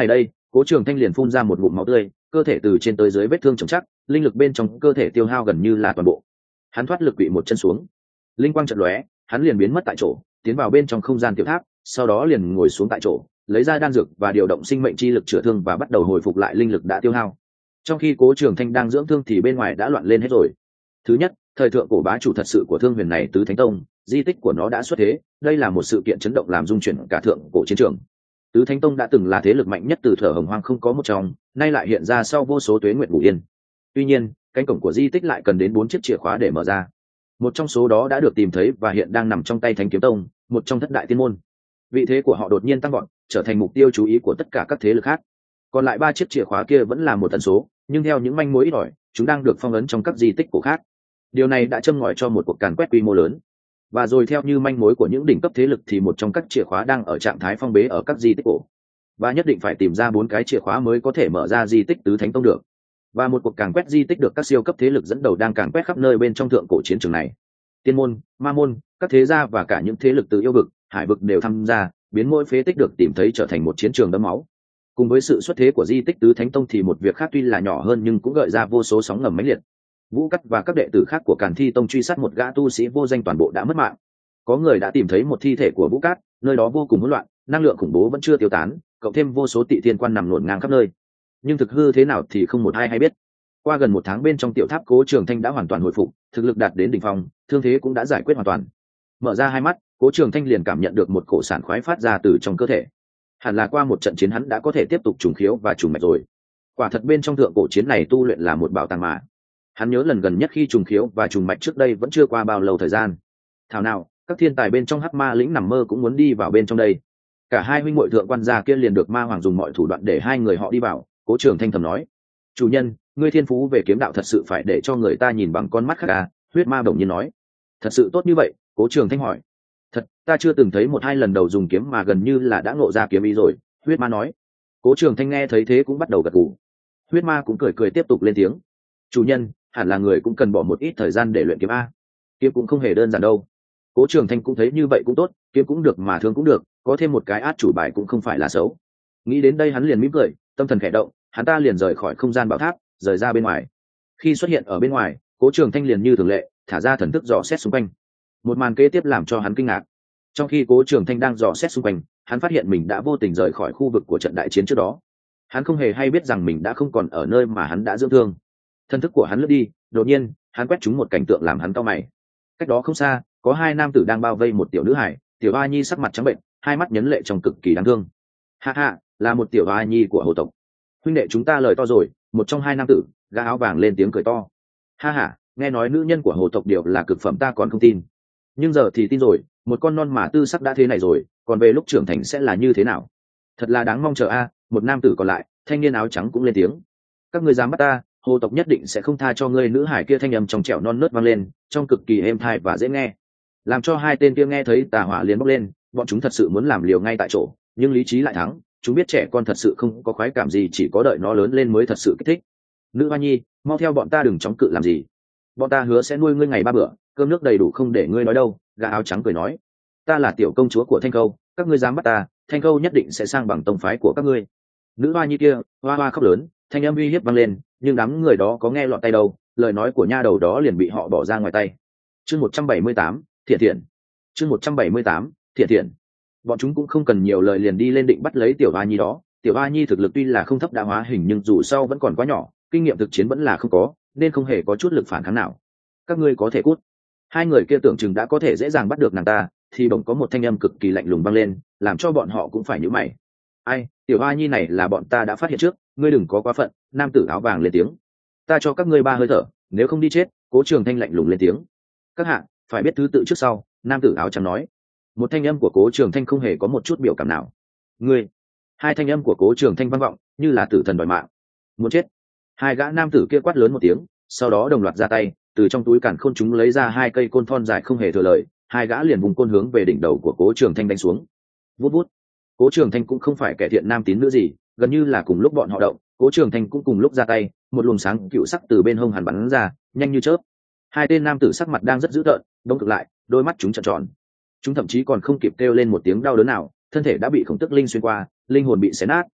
Cố Trường Thanh liền phun ra một ngụm máu tươi, cơ thể từ trên tới dưới vết thương chồng chắc, linh lực bên trong cơ thể tiêu hao gần như là toàn bộ. Hắn thoát lực quỵ một chân xuống, linh quang chợt lóe, hắn liền biến mất tại chỗ, tiến vào bên trong không gian tiểu tháp, sau đó liền ngồi xuống tại chỗ, lấy ra đan dược và điều động sinh mệnh chi lực chữa thương và bắt đầu hồi phục lại linh lực đã tiêu hao. Trong khi Cố Trường Thanh đang dưỡng thương thì bên ngoài đã loạn lên hết rồi. Thứ nhất, thời thượng cổ bá chủ thật sự của Thương Huyền này Tứ Thánh Tông, di tích của nó đã xuất thế, đây là một sự kiện chấn động làm rung chuyển cả thượng cổ chiến trường. Tứ Thánh Tông đã từng là thế lực mạnh nhất từ thuở Hồng Hoang không có một trong, nay lại hiện ra sau vô số tuế nguyện ngủ yên. Tuy nhiên, cánh cổng của di tích lại cần đến 4 chiếc chìa khóa để mở ra. Một trong số đó đã được tìm thấy và hiện đang nằm trong tay Thánh Kiếm Tông, một trong thất đại tiên môn. Vị thế của họ đột nhiên tăng vọt, trở thành mục tiêu chú ý của tất cả các thế lực khác. Còn lại 3 chiếc chìa khóa kia vẫn là một tần số, nhưng theo những manh mối ít ỏi, chúng đang được phong ấn trong các di tích cổ khác. Điều này đã châm ngòi cho một cuộc càn quét quy mô lớn. Và rồi theo như manh mối của những đỉnh cấp thế lực thì một trong các chìa khóa đang ở trạng thái phong bế ở các di tích cổ. Và nhất định phải tìm ra 4 cái chìa khóa mới có thể mở ra di tích Tứ Thánh Tông được. Và một cuộc càn quét di tích được các siêu cấp thế lực dẫn đầu đang càn quét khắp nơi bên trong thượng cổ chiến trường này. Tiên môn, ma môn, các thế gia và cả những thế lực từ yêu vực, hải vực đều tham gia, biến mỗi phế tích được tìm thấy trở thành một chiến trường đẫm máu. Cùng với sự xuất thế của di tích Tứ Thánh Tông thì một việc khác tuy là nhỏ hơn nhưng cũng gợi ra vô số sóng ngầm mãnh liệt. Vũ Cắt và các đệ tử khác của Càn Thi Tông truy sát một gã tu sĩ vô danh toàn bộ đã mất mạng. Có người đã tìm thấy một thi thể của Vũ Cát, nơi đó vô cùng hỗn loạn, năng lượng khủng bố vẫn chưa tiêu tán, cộng thêm vô số tị thiên quan nằm luồn ngang khắp nơi. Nhưng thực hư thế nào thì không một ai hay biết. Qua gần 1 tháng bên trong tiểu tháp, Cố Trường Thanh đã hoàn toàn hồi phục, thực lực đạt đến đỉnh phong, thương thế cũng đã giải quyết hoàn toàn. Mở ra hai mắt, Cố Trường Thanh liền cảm nhận được một cổ sản khoái phát ra từ trong cơ thể. Hẳn là qua một trận chiến hắn đã có thể tiếp tục trùng khiếu và trùng mạch rồi. Quả thật bên trong thượng cổ chiến này tu luyện là một bảo tàng mà. Hắn nhớ lần gần nhất khi trùng khiếu và trùng mạch trước đây vẫn chưa qua bao lâu thời gian. Thảo nào, các thiên tài bên trong Hắc Ma lĩnh nằm mơ cũng muốn đi vào bên trong đây. Cả hai huynh muội thượng quan gia kia liền được Ma Hoàng dùng mọi thủ đoạn để hai người họ đi vào. Cố Trường Thanh thầm nói: "Chủ nhân, ngươi thiên phú về kiếm đạo thật sự phải để cho người ta nhìn bằng con mắt khác à?" Huyết Ma bỗng nhiên nói. "Thật sự tốt như vậy?" Cố Trường Thanh hỏi. "Thật, ta chưa từng thấy 1-2 lần đầu dùng kiếm mà gần như là đã ngộ ra kiếm ý rồi." Huyết Ma nói. Cố Trường Thanh nghe thấy thế cũng bắt đầu gật gù. Huyết Ma cũng cười cười tiếp tục lên tiếng: "Chủ nhân, hẳn là người cũng cần bỏ một ít thời gian để luyện kiếm a. Kiếm cũng không hề đơn giản đâu." Cố Trường Thanh cũng thấy như vậy cũng tốt, kiếm cũng được mà thương cũng được, có thêm một cái át chủ bài cũng không phải là xấu. Nghĩ đến đây hắn liền mỉm cười, tâm thần khẽ động, hắn ta liền rời khỏi không gian bảo tháp, rời ra bên ngoài. Khi xuất hiện ở bên ngoài, Cố Trường Thanh liền như thường lệ, thả ra thần thức dò xét xung quanh. Một màn kế tiếp làm cho hắn kinh ngạc. Trong khi Cố Trường Thanh đang dò xét xung quanh, hắn phát hiện mình đã vô tình rời khỏi khu vực của trận đại chiến trước đó. Hắn không hề hay biết rằng mình đã không còn ở nơi mà hắn đã dưỡng thương. Thần thức của hắn lướt đi, đột nhiên, hắn quét trúng một cảnh tượng làm hắn cau mày. Cách đó không xa, có 2 nam tử đang bao vây một tiểu nữ hài, tiểu A Nhi sắc mặt trắng bệnh, hai mắt nhấn lệ trông cực kỳ đáng thương. Ha ha, là một tiểu A Nhi của Hồ tộc. Huynh đệ chúng ta lời to rồi, một trong 2 nam tử, gã áo vàng lên tiếng cười to. Ha ha, nghe nói nữ nhân của Hồ tộc điều là cực phẩm ta còn không tin. Nhưng giờ thì tin rồi, một con non mà tư sắc đã thế này rồi, còn về lúc trưởng thành sẽ là như thế nào? Thật là đáng mong chờ a. Một nam tử còn lại, thanh niên áo trắng cũng lên tiếng. Các ngươi dám bắt ta, Hồ tộc nhất định sẽ không tha cho ngươi. Nữ hải kia thanh âm trong trẻo non nớt vang lên, trong cực kỳ êm tai và dễ nghe, làm cho 2 tên kia nghe thấy tà hỏa liền bốc lên. Bọn chúng thật sự muốn làm liều ngay tại chỗ, nhưng lý trí lại thắng. Chúng biết trẻ con thật sự không có khoái cảm gì, chỉ có đợi nó lớn lên mới thật sự kích thích. Nữ hoa nhi, mau theo bọn ta, đừng chóng cự làm gì. Bọn ta hứa sẽ nuôi ngươi ngày 3 bữa, cơm nước đầy đủ không để ngươi nói đâu. Gã áo trắng cười nói. Ta là tiểu công chúa của Thanh Khâu, các ngươi dám bắt ta, Thanh Khâu nhất định sẽ sang bằng tông phái của các ngươi. Nữ hoa nhi kia hoa hoa khóc lớn, thanh âm uy hiếp vang lên, nhưng đám người đó có nghe lọt tay đâu, lời nói của nha đầu đó liền bị họ bỏ ra ngoài tay. Chương 178, Thiện Thiện. Chương 178, Thiện Thiện. Bọn chúng cũng không cần nhiều lời liền đi lên định bắt lấy tiểu hoa nhi đó. Tiểu hoa nhi thực lực tuy là không thấp đã hóa hình, nhưng dù sao vẫn còn quá nhỏ, kinh nghiệm thực chiến vẫn là không có, nên không hề có chút lực phản kháng nào. Các ngươi có thể cút. 2 người kia tưởng chừng đã có thể dễ dàng bắt được nàng ta, thì bỗng có một thanh âm cực kỳ lạnh lùng vang lên, làm cho bọn họ cũng phải nhíu mày. Ai, tiểu hoa nhi này là bọn ta đã phát hiện trước, ngươi đừng có quá phận. Nam tử áo vàng lên tiếng. Ta cho các ngươi 3 hơi thở, nếu không đi chết. Cố Trường Thanh lạnh lùng lên tiếng. Các hạ phải biết thứ tự trước sau. Nam tử áo trắng nói. Một thanh âm của Cố Trường Thanh không hề có một chút biểu cảm nào. Ngươi. 2 thanh âm của Cố Trường Thanh vang vọng, như là tử thần đòi mạng. Muốn chết. 2 gã nam tử kia quát lớn một tiếng, sau đó đồng loạt ra tay, từ trong túi càn khôn chúng lấy ra 2 cây côn thon dài không hề thừa lời. 2 gã liền vùng côn hướng về đỉnh đầu của Cố Trường Thanh đánh xuống. Vút vút. Cố Trường Thanh cũng không phải kẻ thiện nam tín nữ gì, gần như là cùng lúc bọn họ động, Cố Trường Thanh cũng cùng lúc ra tay, một luồng sáng cựu sắc từ bên hông hắn bắn ra, nhanh như chớp. 2 tên nam tử sắc mặt đang rất dữ tợn, đông cực lại, đôi mắt chúng trợn tròn. Chúng thậm chí còn không kịp kêu lên một tiếng đau đớn nào, thân thể đã bị khổng tức linh xuyên qua, linh hồn bị xé nát.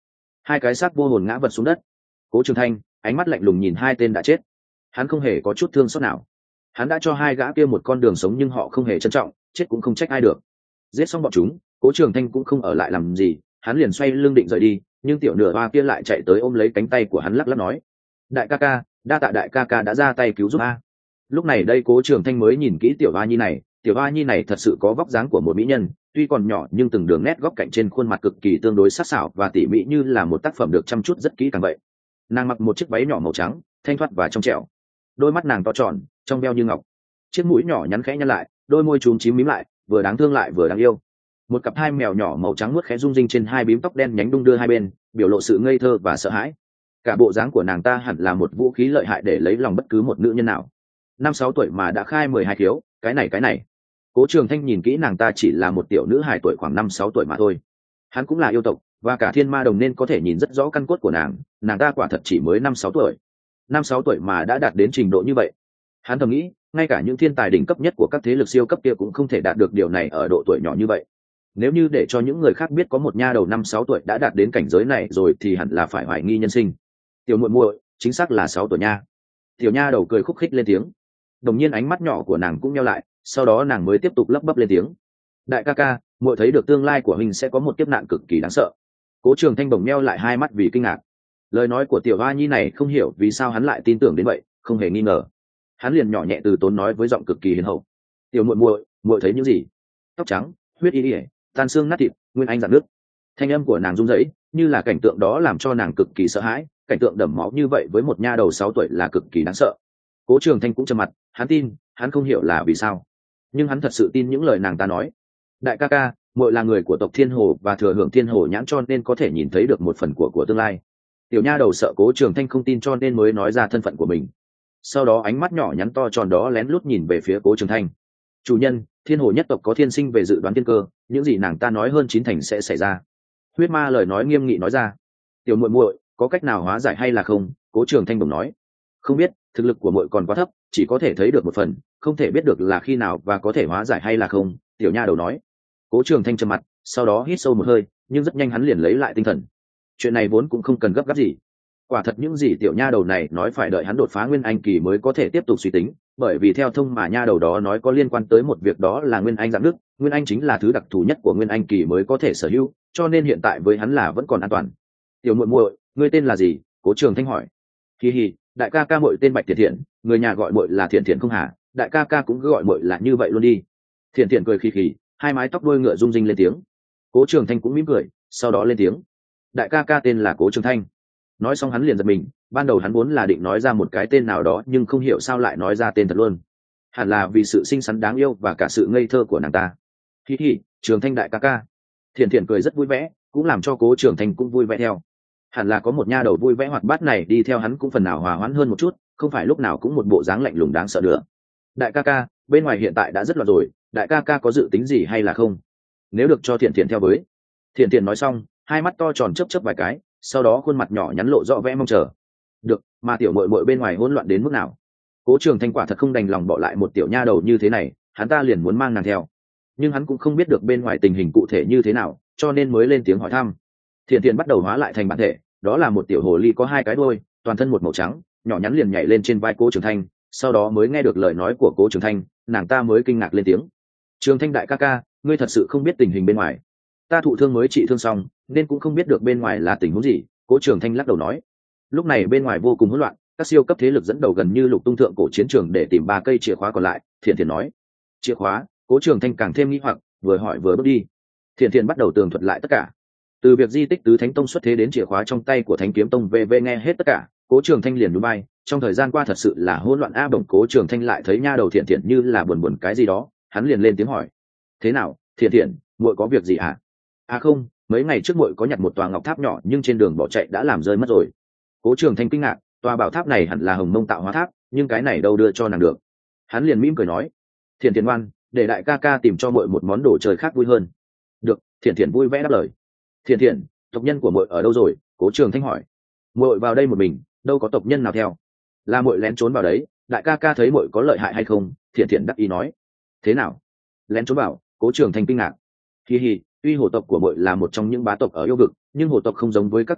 hai cái xác vô hồn ngã vật xuống đất. Cố Trường Thanh ánh mắt lạnh lùng nhìn hai tên đã chết, hắn không hề có chút thương xót nào. Hắn đã cho hai gã kia một con đường sống nhưng họ không hề trân trọng, chết cũng không trách ai được. Giết xong bọn chúng, Cố Trường Thanh cũng không ở lại làm gì, hắn liền xoay lưng định rời đi, nhưng tiểu nửa hoa kia lại chạy tới ôm lấy cánh tay của hắn lắc lắc nói: đại ca ca, đa tạ đại ca ca đã ra tay cứu giúp a. Lúc này đây Cố Trường Thanh mới nhìn kỹ tiểu hoa nhi này, tiểu hoa nhi này thật sự có vóc dáng của một mỹ nhân, tuy còn nhỏ nhưng từng đường nét góc cạnh trên khuôn mặt cực kỳ tương đối sắc sảo và tỉ mỉ như là một tác phẩm được chăm chút rất kỹ càng vậy. Nàng mặc một chiếc váy nhỏ màu trắng, thanh thoát và trong trẻo, đôi mắt nàng to tròn, trong veo như ngọc, chiếc mũi nhỏ nhắn khẽ nhăn lại, đôi môi chúm chím mím lại, vừa đáng thương lại vừa đáng yêu. Một cặp hai mèo nhỏ màu trắng muốt khẽ rung rinh trên hai bím tóc đen nhánh đung đưa hai bên, biểu lộ sự ngây thơ và sợ hãi. Cả bộ dáng của nàng ta hẳn là một vũ khí lợi hại để lấy lòng bất cứ một nữ nhân nào. 5-6 tuổi mà đã khai 12 khiếu, cái này. Cố Trường Thanh nhìn kỹ nàng ta chỉ là một tiểu nữ hài tuổi khoảng 5-6 tuổi mà thôi. Hắn cũng là yêu tộc và cả thiên ma đồng nên có thể nhìn rất rõ căn cốt của nàng ta quả thật chỉ mới 5-6 tuổi. 5-6 tuổi mà đã đạt đến trình độ như vậy. Hắn thầm nghĩ, ngay cả những thiên tài đỉnh cấp nhất của các thế lực siêu cấp kia cũng không thể đạt được điều này ở độ tuổi nhỏ như vậy. Nếu như để cho những người khác biết có một nha đầu 5-6 tuổi đã đạt đến cảnh giới này rồi thì hẳn là phải hoài nghi nhân sinh. Tiểu muội muội, chính xác là 6 tuổi nha. Tiểu nha đầu cười khúc khích lên tiếng. Đồng nhiên ánh mắt nhỏ của nàng cũng nheo lại, sau đó nàng mới tiếp tục lắp bắp lên tiếng: đại ca ca, muội thấy được tương lai của huynh sẽ có một kiếp nạn cực kỳ đáng sợ. Cố Trường Thanh bỗng nheo lại hai mắt vì kinh ngạc. Lời nói của tiểu hoa nhi này không hiểu vì sao hắn lại tin tưởng đến vậy, không hề nghi ngờ. Hắn liền nhỏ nhẹ từ tốn nói với giọng cực kỳ hiền hậu: tiểu muội muội, muội thấy những gì? Tóc trắng, huyết y ỉa, tan xương nát thịt, nguyên anh giặt nước. Thanh âm của nàng run rẩy, như là cảnh tượng đó làm cho nàng cực kỳ sợ hãi. Cảnh tượng đẫm máu như vậy với một nha đầu 6 tuổi là cực kỳ đáng sợ. Cố Trường Thanh cũng trầm mặt, hắn tin, hắn không hiểu là vì sao, nhưng hắn thật sự tin những lời nàng ta nói. đại ca ca, muội là người của tộc Thiên Hồ và thừa hưởng Thiên Hồ nhãn cho nên có thể nhìn thấy được một phần của tương lai. Tiểu nha đầu sợ Cố Trường Thanh không tin cho nên mới nói ra thân phận của mình. Sau đó ánh mắt nhỏ nhắn to tròn đó lén lút nhìn về phía Cố Trường Thanh. chủ nhân, Thiên Hồ nhất tộc có thiên sinh về dự đoán thiên cơ, những gì nàng ta nói hơn 9 thành sẽ xảy ra. Huyết ma lời nói nghiêm nghị nói ra. Tiểu muội muội, có cách nào hóa giải hay là không? Cố Trường Thanh đồng nói. Không biết, thực lực của muội còn quá thấp, chỉ có thể thấy được một phần, không thể biết được là khi nào và có thể hóa giải hay là không. Tiểu nha đầu nói. Cố Trường Thanh trầm mặt, sau đó hít sâu một hơi, nhưng rất nhanh hắn liền lấy lại tinh thần. Chuyện này vốn cũng không cần gấp gáp gì. Quả thật những gì tiểu nha đầu này nói phải đợi hắn đột phá nguyên anh kỳ mới có thể tiếp tục suy tính, bởi vì theo thông mà nha đầu đó nói có liên quan tới một việc, đó là nguyên anh dạng nước. Nguyên anh chính là thứ đặc thù nhất của nguyên anh kỳ mới có thể sở hữu, cho nên hiện tại với hắn là vẫn còn an toàn. Tiểu muội muội, ngươi tên là gì? Cố Trường Thanh hỏi. Hi hi, đại ca ca muội tên Bạch Thiện Thiện, người nhà gọi muội là Thiện Thiện không hả? Đại ca ca cũng cứ gọi muội là như vậy luôn đi. Thiện Thiện cười khì khì, hai mái tóc đuôi ngựa rung rinh lên tiếng. Cố Trường Thanh cũng mỉm cười, sau đó lên tiếng. Đại ca ca tên là Cố Trường Thanh. Nói xong hắn liền giật mình, ban đầu hắn vốn là định nói ra một cái tên nào đó nhưng không hiểu sao lại nói ra tên thật luôn. Hẳn là vì sự xinh xắn đáng yêu và cả sự ngây thơ của nàng ta. Hi hi, Trường Thanh đại ca ca. Thiện Thiện cười rất vui vẻ, cũng làm cho Cố Trường Thanh cũng vui vẻ theo. Hẳn là có một nha đầu vui vẻ hoạt bát này đi theo hắn cũng phần nào hòa hoãn hơn một chút, không phải lúc nào cũng một bộ dáng lạnh lùng đáng sợ nữa. Đại ca ca, bên ngoài hiện tại đã rất loạn rồi, đại ca ca có dự tính gì hay là không? Nếu được cho Thiện Thiện theo với. Thiện Thiện nói xong, hai mắt to tròn chớp chớp vài cái, sau đó khuôn mặt nhỏ nhắn lộ rõ vẻ mong chờ. Được, mà tiểu muội muội bên ngoài hỗn loạn đến mức nào? Cố Trường Thanh quả thật không đành lòng bỏ lại một tiểu nha đầu như thế này, hắn ta liền muốn mang nàng theo, nhưng hắn cũng không biết được bên ngoài tình hình cụ thể như thế nào, cho nên mới lên tiếng hỏi thăm. Thiện Thiện bắt đầu hóa lại thành bản thể, đó là một tiểu hồ ly có hai cái đuôi, toàn thân một màu trắng, nhỏ nhắn liền nhảy lên trên vai Cố Trường Thanh, sau đó mới nghe được lời nói của Cố Trường Thanh, nàng ta mới kinh ngạc lên tiếng. Trường Thanh đại ca ca, ngươi thật sự không biết tình hình bên ngoài? Ta thụ thương mới trị thương xong, nên cũng không biết được bên ngoài là tình huống gì. Cố Trường Thanh lắc đầu nói. Lúc này bên ngoài vô cùng hỗn loạn, các siêu cấp thế lực dẫn đầu gần như lục tung thượng cổ chiến trường để tìm 3 cây chìa khóa còn lại. Thiện Thiện nói. Chìa khóa? Cố Trường Thanh càng thêm nghi hoặc, vừa hỏi vừa bước đi. Thiện Thiện bắt đầu tường thuật lại tất cả, từ việc di tích tứ thánh tông xuất thế đến chìa khóa trong tay của Thánh Kiếm Tông VV. Nghe hết tất cả, Cố Trường Thanh liền nhún vai. Trong thời gian qua thật sự là hỗn loạn a. Bỗng Cố Trường Thanh lại thấy nha đầu Thiện Thiện như là buồn cái gì đó, hắn liền lên tiếng hỏi. Thế nào, Thiện Thiện, muội có việc gì hả? À không, mấy ngày trước muội có nhặt một tòa ngọc tháp nhỏ nhưng trên đường bỏ chạy đã làm rơi mất rồi. Cố Trường Thanh kinh ngạc, tòa bảo tháp này hẳn là Hồng Mông tạo hóa tháp, nhưng cái này đâu đưa cho nàng được. Hắn liền mỉm cười nói. Thiện Thiện ngoan, để đại ca ca tìm cho muội một món đồ chơi khác vui hơn. Được, Thiện Thiện vui vẻ đáp lời. Thiện Thiện, tộc nhân của muội ở đâu rồi? Cố Trường Thanh hỏi. Muội vào đây một mình, đâu có tộc nhân nào theo. Là muội lén trốn vào đấy, đại ca ca thấy muội có lợi hại hay không? Thiện Thiện đắc ý nói. Thế nào? Lén trốn vào? Cố Trường Thanh kinh ngạc. Hi hi, tuy hồ tộc của muội là một trong những bá tộc ở yêu vực, nhưng hồ tộc không giống với các tộc khác,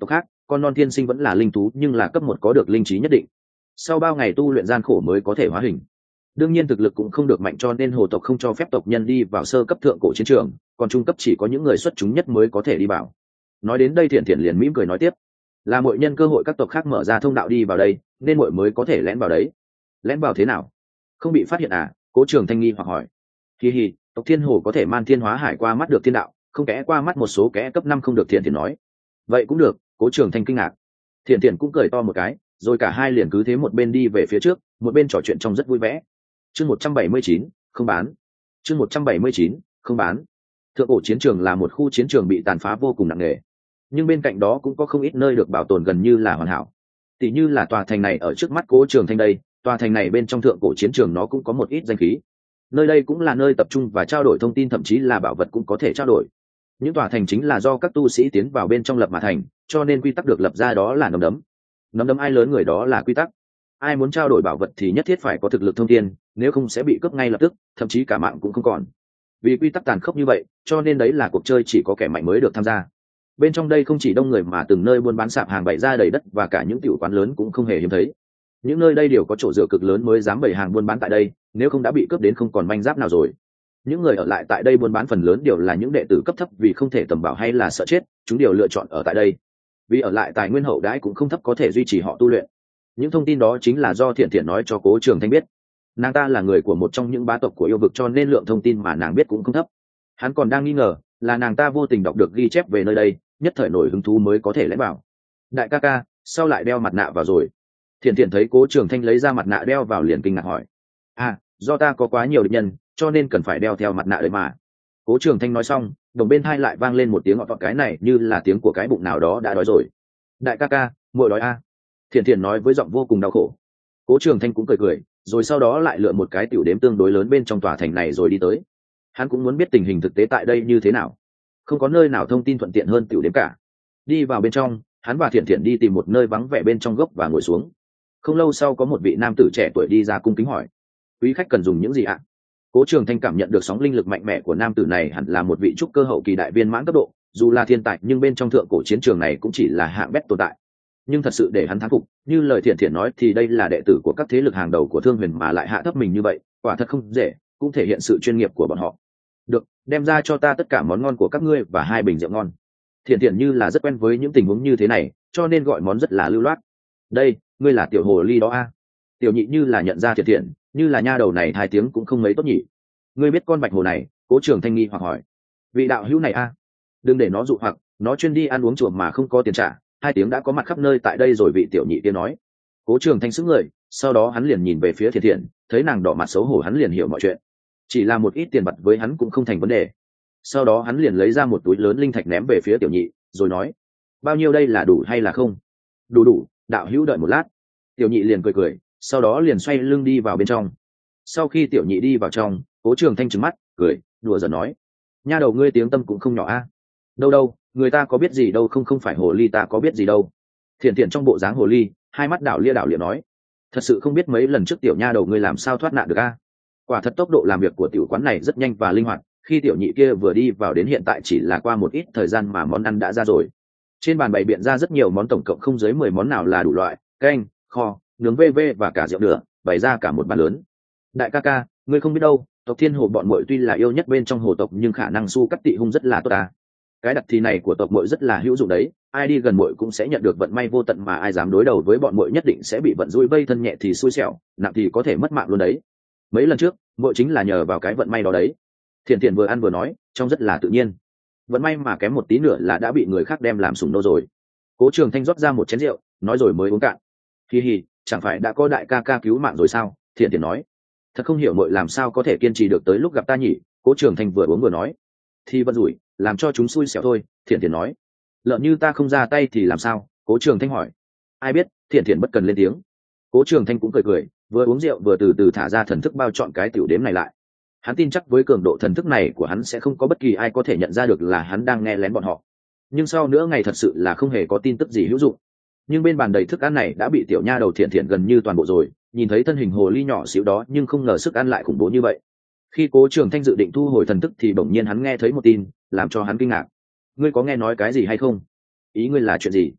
con non thiên sinh vẫn là linh thú nhưng là cấp một có được linh trí nhất định, sau bao ngày tu luyện gian khổ mới có thể hóa hình. Đương nhiên thực lực cũng không được mạnh cho nên hồ tộc không cho phép tộc nhân đi vào sơ cấp thượng cổ chiến trường, còn trung cấp chỉ có những người xuất chúng nhất mới có thể đi vào. Nói đến đây Thiện Thiện liền mỉm cười nói tiếp, là muội nhân cơ hội các tộc khác mở ra thông đạo đi vào đây nên muội mới có thể lén vào đấy. Lén vào thế nào? Không bị phát hiện à? Cố Trường Thanh nghi hoặc hỏi. Hi hi, tộc thiên hồ có thể man thiên hóa hải qua mắt được thiên đạo, không kẽ qua mắt một số kẽ cấp 5 không được. Thiện Thiện nói. Vậy cũng được. Cố Trường Thanh kinh ngạc. Thiện Thiện cũng cười to một cái, rồi cả hai liền cứ thế một bên đi về phía trước, một bên trò chuyện trong rất vui vẻ. Chương 179, không bán. Chương 179, không bán. Thượng cổ chiến trường là một khu chiến trường bị tàn phá vô cùng nặng nề, nhưng bên cạnh đó cũng có không ít nơi được bảo tồn gần như là hoàn hảo. Tỷ như là tòa thành này ở trước mắt Cố Trường Thanh đây, tòa thành này bên trong thượng cổ chiến trường nó cũng có một ít danh khí. Nơi đây cũng là nơi tập trung và trao đổi thông tin, thậm chí là bảo vật cũng có thể trao đổi. Những tòa thành chính là do các tu sĩ tiến vào bên trong lập mà thành, cho nên quy tắc được lập ra đó là nắm đấm. Nắm đấm ai lớn người đó là quy tắc. Ai muốn trao đổi bảo vật thì nhất thiết phải có thực lực thông thiên, nếu không sẽ bị cướp ngay lập tức, thậm chí cả mạng cũng không còn. Vì quy tắc tàn khốc như vậy, cho nên đấy là cuộc chơi chỉ có kẻ mạnh mới được tham gia. Bên trong đây không chỉ đông người mà từng nơi buôn bán sạp hàng bày ra đầy đất và cả những tiểu quán lớn cũng không hề hiếm thấy. Những nơi đây đều có chỗ dựa cực lớn mới dám bày hàng buôn bán tại đây, nếu không đã bị cướp đến không còn manh giáp nào rồi. Những người ở lại tại đây buôn bán phần lớn đều là những đệ tử cấp thấp, vì không thể tầm bảo hay là sợ chết, chúng đều lựa chọn ở tại đây. Vì ở lại tài nguyên hậu đãi cũng không thấp, có thể duy trì họ tu luyện. Những thông tin đó chính là do Thiện Thiện nói cho Cố Trường Thanh biết. Nàng ta là người của một trong những bá tộc của yêu vực cho nên lượng thông tin mà nàng biết cũng không thấp. Hắn còn đang nghi ngờ là nàng ta vô tình đọc được ghi chép về nơi đây, nhất thời nổi hứng thú mới có thể lén vào. Đại ca ca, sao lại đeo mặt nạ vào rồi? Thiện Thiện thấy Cố Trường Thanh lấy ra mặt nạ đeo vào liền kinh ngạc hỏi. À, do ta có quá nhiều địch nhân cho nên cần phải đeo theo mặt nạ đấy mà. Cố Trường Thanh nói xong, đồng bên tai lại vang lên một tiếng ngọt cái này như là tiếng của cái bụng nào đó đã đói rồi. Đại ca ca, muội đói à? Thiện Thiện nói với giọng vô cùng đau khổ. Cố Trường Thanh cũng cười cười, rồi sau đó lại lựa một cái tiểu đếm tương đối lớn bên trong tòa thành này rồi đi tới. Hắn cũng muốn biết tình hình thực tế tại đây như thế nào. Không có nơi nào thông tin thuận tiện hơn tiểu đếm cả. Đi vào bên trong, hắn và Thiện Thiện đi tìm một nơi vắng vẻ bên trong gốc và ngồi xuống. Không lâu sau có một vị nam tử trẻ tuổi đi ra cung kính hỏi: quý khách cần dùng những gì ạ? Cố Trường Thanh cảm nhận được sóng linh lực mạnh mẽ của nam tử này hẳn là một vị trúc cơ hậu kỳ đại viên mãn cấp độ, dù là thiên tài nhưng bên trong thượng cổ chiến trường này cũng chỉ là hạng bét tồn tại. Nhưng thật sự để hắn thán phục, như lời Thiện Thiện nói thì đây là đệ tử của các thế lực hàng đầu của Thương Huyền mà lại hạ thấp mình như vậy, quả thật không dễ, cũng thể hiện sự chuyên nghiệp của bọn họ. Được, đem ra cho ta tất cả món ngon của các ngươi và 2 bình rượu ngon. Thiện Thiện như là rất quen với những tình huống như thế này, cho nên gọi món rất là lưu loát. Đây, ngươi là tiểu hồ ly đó a? Tiểu nhị như là nhận ra Thiện Thiện, như là nha đầu này 2 tiếng cũng không mấy tốt nhỉ. Ngươi biết con bạch hồ này? Cố Trường Thanh nghi hoặc hỏi. Vị đạo hữu này a? Đừng để nó dụ hoặc, nó chuyên đi ăn uống chùa mà không có tiền trả, 2 tiếng đã có mặt khắp nơi tại đây rồi. Vị tiểu nhị kia nói. Cố Trường Thanh sững người, sau đó hắn liền nhìn về phía Thiện Thiện, thấy nàng đỏ mặt xấu hổ hắn liền hiểu mọi chuyện. Chỉ là một ít tiền bạc với hắn cũng không thành vấn đề. Sau đó hắn liền lấy ra một túi lớn linh thạch ném về phía tiểu nhị, rồi nói: bao nhiêu đây, là đủ hay là không? Đủ, đạo hữu đợi một lát. Tiểu nhị liền cười cười, sau đó liền xoay lưng đi vào bên trong. Sau khi tiểu nhị đi vào trong, Cố Trường Thanh trừng mắt cười đùa giỡn nói: nha đầu ngươi tiếng tâm cũng không nhỏ a. Đâu, người ta có biết gì đâu, không phải hồ ly ta có biết gì đâu. Thiện Thiện trong bộ dáng hồ ly, hai mắt đảo lia nói: thật sự không biết mấy lần trước tiểu nha đầu ngươi làm sao thoát nạn được a. Quả thật tốc độ làm việc của tiểu quán này rất nhanh và linh hoạt, khi tiểu nhị kia vừa đi vào đến hiện tại chỉ là qua một ít thời gian mà món ăn đã ra rồi. Trên bàn bày biện ra rất nhiều món, tổng cộng không dưới 10 món, nào là đủ loại canh, kho, nướng vv và cả rượu nữa, bày ra cả một bàn lớn. Đại ca ca, ngươi không biết đâu, tộc Thiên Hồ bọn muội tuy là yêu nhất bên trong hồ tộc nhưng khả năng su cắt tị hung rất là tốt ta. Cái đặc thì này của tộc muội rất là hữu dụng đấy, ai đi gần muội cũng sẽ nhận được vận may vô tận, mà ai dám đối đầu với bọn muội nhất định sẽ bị vận rủi vây thân, nhẹ thì xui xẻo, nặng thì có thể mất mạng luôn đấy. Mấy lần trước muội chính là nhờ vào cái vận may đó đấy. Thiện Thiện vừa ăn vừa nói, trông rất là tự nhiên. Vận may mà kém một tí nữa là đã bị người khác đem làm sủng nô rồi. Cố Trường Thanh rót ra một chén rượu, nói rồi mới uống cạn. Hi, chẳng phải đã có đại ca ca cứu mạng rồi sao? Thiện Thiện nói. Thật không hiểu muội làm sao có thể kiên trì được tới lúc gặp ta nhỉ? Cố Trường Thanh vừa uống vừa nói. Thì vận rủi, làm cho chúng xui xẻo thôi. Thiện Thiện nói. Lợn như ta không ra tay thì làm sao? Cố Trường Thanh hỏi. Ai biết? Thiện Thiện bất cần lên tiếng. Cố Trường Thanh cũng cười, vừa uống rượu vừa từ từ thả ra thần thức bao trọn cái tiểu đếm này lại. Hắn tin chắc với cường độ thần thức này của hắn sẽ không có bất kỳ ai có thể nhận ra được là hắn đang nghe lén bọn họ. Nhưng sau nữa ngày thật sự là không hề có tin tức gì hữu dụng. Nhưng bên bàn đầy thức ăn này đã bị tiểu nha đầu Thiện Thiện gần như toàn bộ rồi, nhìn thấy thân hình hồ ly nhỏ xíu đó nhưng không ngờ sức ăn lại khủng bố như vậy. Khi Cố Trường Thanh dự định thu hồi thần thức thì bỗng nhiên hắn nghe thấy một tin làm cho hắn kinh ngạc. Ngươi có nghe nói cái gì hay không? Ý ngươi là chuyện gì?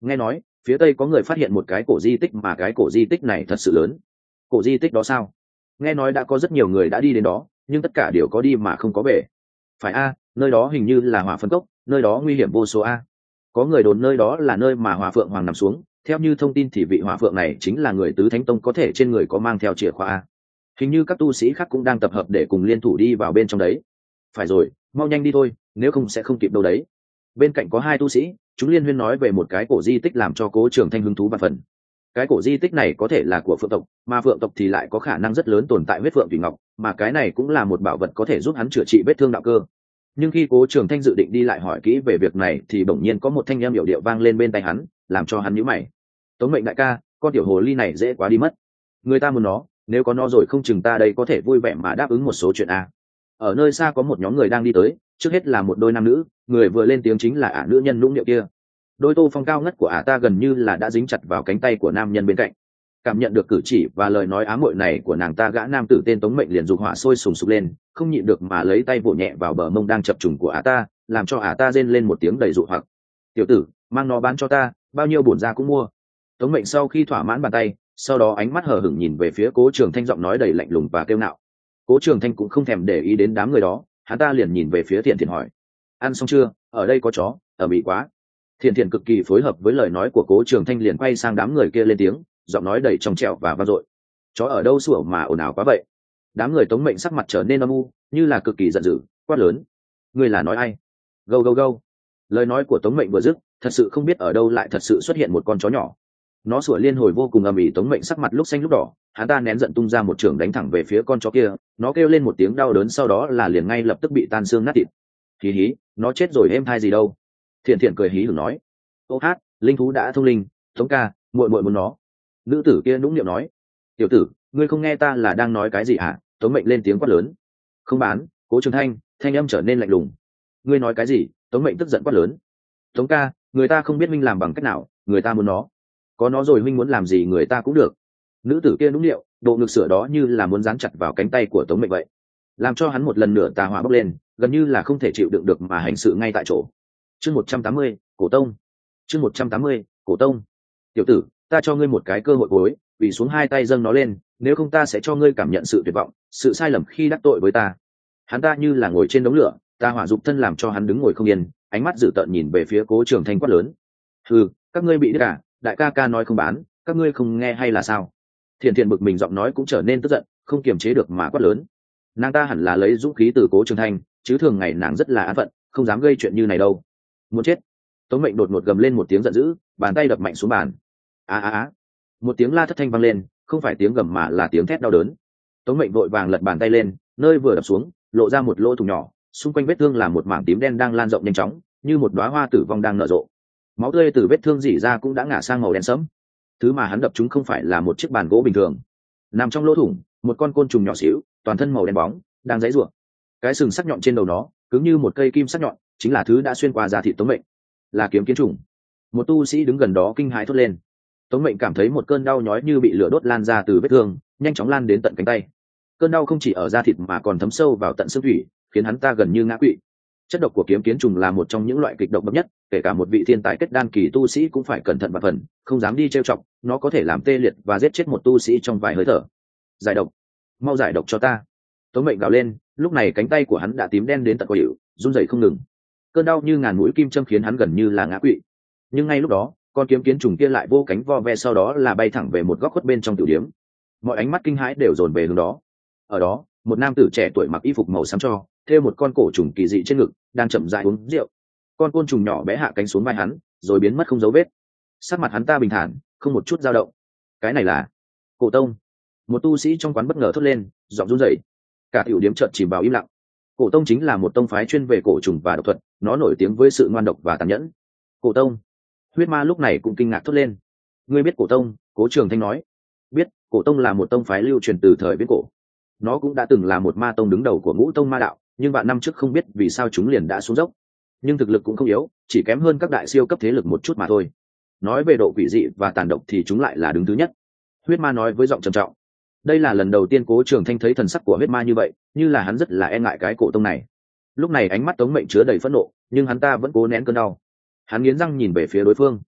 nghe nói phía tây có người phát hiện một cái cổ di tích, mà cái cổ di tích này thật sự lớn. Cổ di tích đó sao? Nghe nói đã có rất nhiều người đã đi đến đó, nhưng tất cả đều có đi mà không có về. Phải a, nơi đó hình như là hỏa phân cốc, nơi đó nguy hiểm vô số a. Có người đồn nơi đó là nơi mà hỏa phượng hoàng nằm xuống, theo như thông tin thì vị hỏa phượng này chính là người tứ thánh tông, có thể trên người có mang theo chìa khóa a. Hình như các tu sĩ khác cũng đang tập hợp để cùng liên thủ đi vào bên trong đấy. Phải rồi, mau nhanh đi thôi, nếu không sẽ không kịp đâu đấy. Bên cạnh có hai tu sĩ, chúng liên huyên nói về một cái cổ di tích, làm cho Cố Trường Thanh hứng thú và phần. Cái cổ di tích này có thể là của phượng tộc, mà phượng tộc thì lại có khả năng rất lớn tồn tại huyết phượng thủy ngọc, mà cái này cũng là một bảo vật có thể giúp hắn chữa trị vết thương đạo cơ. Nhưng khi Cố Trường Thanh dự định đi lại hỏi kỹ về việc này thì bỗng nhiên có một thanh âm hiệu điệu vang lên bên tai hắn, làm cho hắn nhíu mày. Tống Mệnh đại ca, con tiểu hồ ly này dễ quá đi mất. Người ta muốn nó, nếu có nó rồi không chừng ta đây có thể vui vẻ mà đáp ứng một số chuyện a. Ở nơi xa có một nhóm người đang đi tới, trước hết là một đôi nam nữ, người vừa lên tiếng chính là ả nữ nhân nũng nịu kia. Đôi tô phong cao ngất của ả ta gần như là đã dính chặt vào cánh tay của nam nhân bên cạnh. Cảm nhận được cử chỉ và lời nói ám muội này của nàng ta, gã nam tử tên Tống Mệnh liền dục hỏa sôi sùng sục lên, không nhịn được mà lấy tay vỗ nhẹ vào bờ mông đang chập trùng của ả ta, làm cho ả ta rên lên một tiếng đầy dụ hoặc. Tiểu tử, mang nó bán cho ta, bao nhiêu bổn ra cũng mua. Tống Mệnh sau khi thỏa mãn bàn tay, sau đó ánh mắt hờ hững nhìn về phía Cố Trường Thanh, giọng nói đầy lạnh lùng và kiêu ngạo. Cố Trường Thanh cũng không thèm để ý đến đám người đó, hắn ta liền nhìn về phía Thiện Thiện hỏi: ăn xong chưa? Ở đây có chó, ở bị quá. Thiện Thiện cực kỳ phối hợp với lời nói của Cố Trường Thanh, liền quay sang đám người kia lên tiếng, giọng nói đầy trong trẻo và vang dội: chó ở đâu sủa mà ồn ào quá vậy? Đám người Tống Mệnh sắc mặt trở nên âm u, như là cực kỳ giận dữ, quát lớn: ngươi là nói ai? Gâu gâu gâu. Lời nói của Tống Mệnh vừa dứt, thật sự không biết ở đâu lại thật sự xuất hiện một con chó nhỏ. Nó sủa liên hồi vô cùng ầm ĩ. Tống Mệnh sắc mặt lúc xanh lúc đỏ, hắn ta nén giận tung ra một chưởng đánh thẳng về phía con chó kia. Nó kêu lên một tiếng đau đớn, sau đó là liền ngay lập tức bị tan xương nát thịt. Hí hí, nó chết rồi êm thai gì đâu. Thiện Thiện cười hí hửng nói: ô hát, linh thú đã thông linh, Tống ca, muội muội muốn nó. Nữ tử kia nũng nịu nói: tiểu tử, ngươi không nghe ta là đang nói cái gì hả? Tống Mệnh lên tiếng quát lớn. Không bán. Cố Trường Thanh thanh âm trở nên lạnh lùng. Ngươi nói cái gì? Tống Mệnh tức giận quát lớn. Tống ca, người ta không biết minh làm bằng cách nào, người ta muốn nó. Có nó rồi huynh muốn làm gì người ta cũng được. Nữ tử kia nũng nịu, bộ ngực sữa đó như là muốn dán chặt vào cánh tay của Tống Mệnh vậy, làm cho hắn một lần nữa tà hỏa bốc lên, gần như là không thể chịu đựng được mà hành sự ngay tại chỗ. Chương 180, Cổ Tông. Chương 180, Cổ Tông. Tiểu tử, ta cho ngươi một cái cơ hội cuối, vì xuống hai tay dâng nó lên, nếu không ta sẽ cho ngươi cảm nhận sự tuyệt vọng, sự sai lầm khi đắc tội với ta. Hắn ta như là ngồi trên đống lửa, ta hỏa dục thân làm cho hắn đứng ngồi không yên, ánh mắt dữ tợn nhìn về phía Cố Trường Thanh quát lớn: hừ, các ngươi bị điếc à? Đại ca ca nói không bán, các ngươi không nghe hay là sao? Thiện Thiện bực mình, giọng nói cũng trở nên tức giận, không kiềm chế được mà quát lớn. Nàng ta hẳn là lấy dũng khí từ Cố Trường Thanh, chứ thường ngày nàng rất là an phận, không dám gây chuyện như này đâu. Muốn chết. Tống Mệnh đột ngột gầm lên một tiếng giận dữ, bàn tay đập mạnh xuống bàn. Á á á. Một tiếng la thất thanh vang lên, không phải tiếng gầm mà là tiếng thét đau đớn. Tống Mệnh vội vàng lật bàn tay lên, nơi vừa đập xuống lộ ra một lỗ thủng nhỏ, xung quanh vết thương là một mảng tím đen đang lan rộng nhanh chóng, như một đóa hoa tử vong đang nở rộ. Máu tươi từ vết thương rỉ ra cũng đã ngả sang màu đen sẫm. Thứ mà hắn đập chúng không phải là một chiếc bàn gỗ bình thường. Nằm trong lỗ thủng, một con côn trùng nhỏ xíu, toàn thân màu đen bóng, đang giãy giụa. Cái sừng sắc nhọn trên đầu nó, cứng như một cây kim sắc nhọn, chính là thứ đã xuyên qua da thịt Tống Mệnh. Là kiếm kiến trùng. Một tu sĩ đứng gần đó kinh hãi thốt lên. Tống Mệnh cảm thấy một cơn đau nhói như bị lửa đốt lan ra từ vết thương, nhanh chóng lan đến tận cánh tay. Cơn đau không chỉ ở da thịt mà còn thấm sâu vào tận xương thủy, khiến hắn ta gần như ngã quỵ. Chất độc của kiếm kiến trùng là một trong những loại kịch độc bậc nhất, kể cả một vị thiên tài kết đan kỳ tu sĩ cũng phải cẩn thận và phần, không dám đi trêu chọc, nó có thể làm tê liệt và giết chết một tu sĩ trong vài hơi thở. Giải độc, mau giải độc cho ta. Tống Mệnh gào lên, lúc này cánh tay của hắn đã tím đen đến tận cổ họng, run rẩy không ngừng. Cơn đau như ngàn mũi kim châm khiến hắn gần như là ngã quỵ. Nhưng ngay lúc đó, con kiếm kiến trùng kia lại vô cánh vo ve, sau đó là bay thẳng về một góc khuất bên trong tiểu điếm. Mọi ánh mắt kinh hãi đều dồn về hướng đó. Ở đó, một nam tử trẻ tuổi mặc y phục màu xám cho, thêu một con cổ trùng kỳ dị trên ngực, đang chậm rãi uống rượu. Con côn trùng nhỏ bé hạ cánh xuống vai hắn, rồi biến mất không dấu vết. Sắc mặt hắn ta bình thản, không một chút dao động. Cái này là Cổ Tông. Một tu sĩ trong quán bất ngờ thốt lên, giọng run rẩy. Cả tiểu điếm chợt chìm vào im lặng. Cổ Tông chính là một tông phái chuyên về cổ trùng và độc thuật, nó nổi tiếng với sự ngoan độc và tàn nhẫn. Cổ Tông. Huyết Ma lúc này cũng kinh ngạc thốt lên. Ngươi biết Cổ Tông? Cố Trường Thanh nói. Biết. Cổ Tông là một tông phái lưu truyền từ thời viễn cổ. Nó cũng đã từng là một ma tông đứng đầu của Ngũ Tông ma đạo, nhưng vạn năm trước không biết vì sao chúng liền đã xuống dốc. Nhưng thực lực cũng không yếu, chỉ kém hơn các đại siêu cấp thế lực một chút mà thôi. Nói về độ quỷ dị và tàn độc thì chúng lại là đứng thứ nhất. Huyết Ma nói với giọng trầm trọng. Đây là lần đầu tiên Cố Trường Thanh thấy thần sắc của Huyết Ma như vậy, như là hắn rất là e ngại cái Cổ Tông này. Lúc này ánh mắt Tống Mệnh chứa đầy phẫn nộ, nhưng hắn ta vẫn cố nén cơn đau. Hắn nghiến răng nhìn về phía đối phương.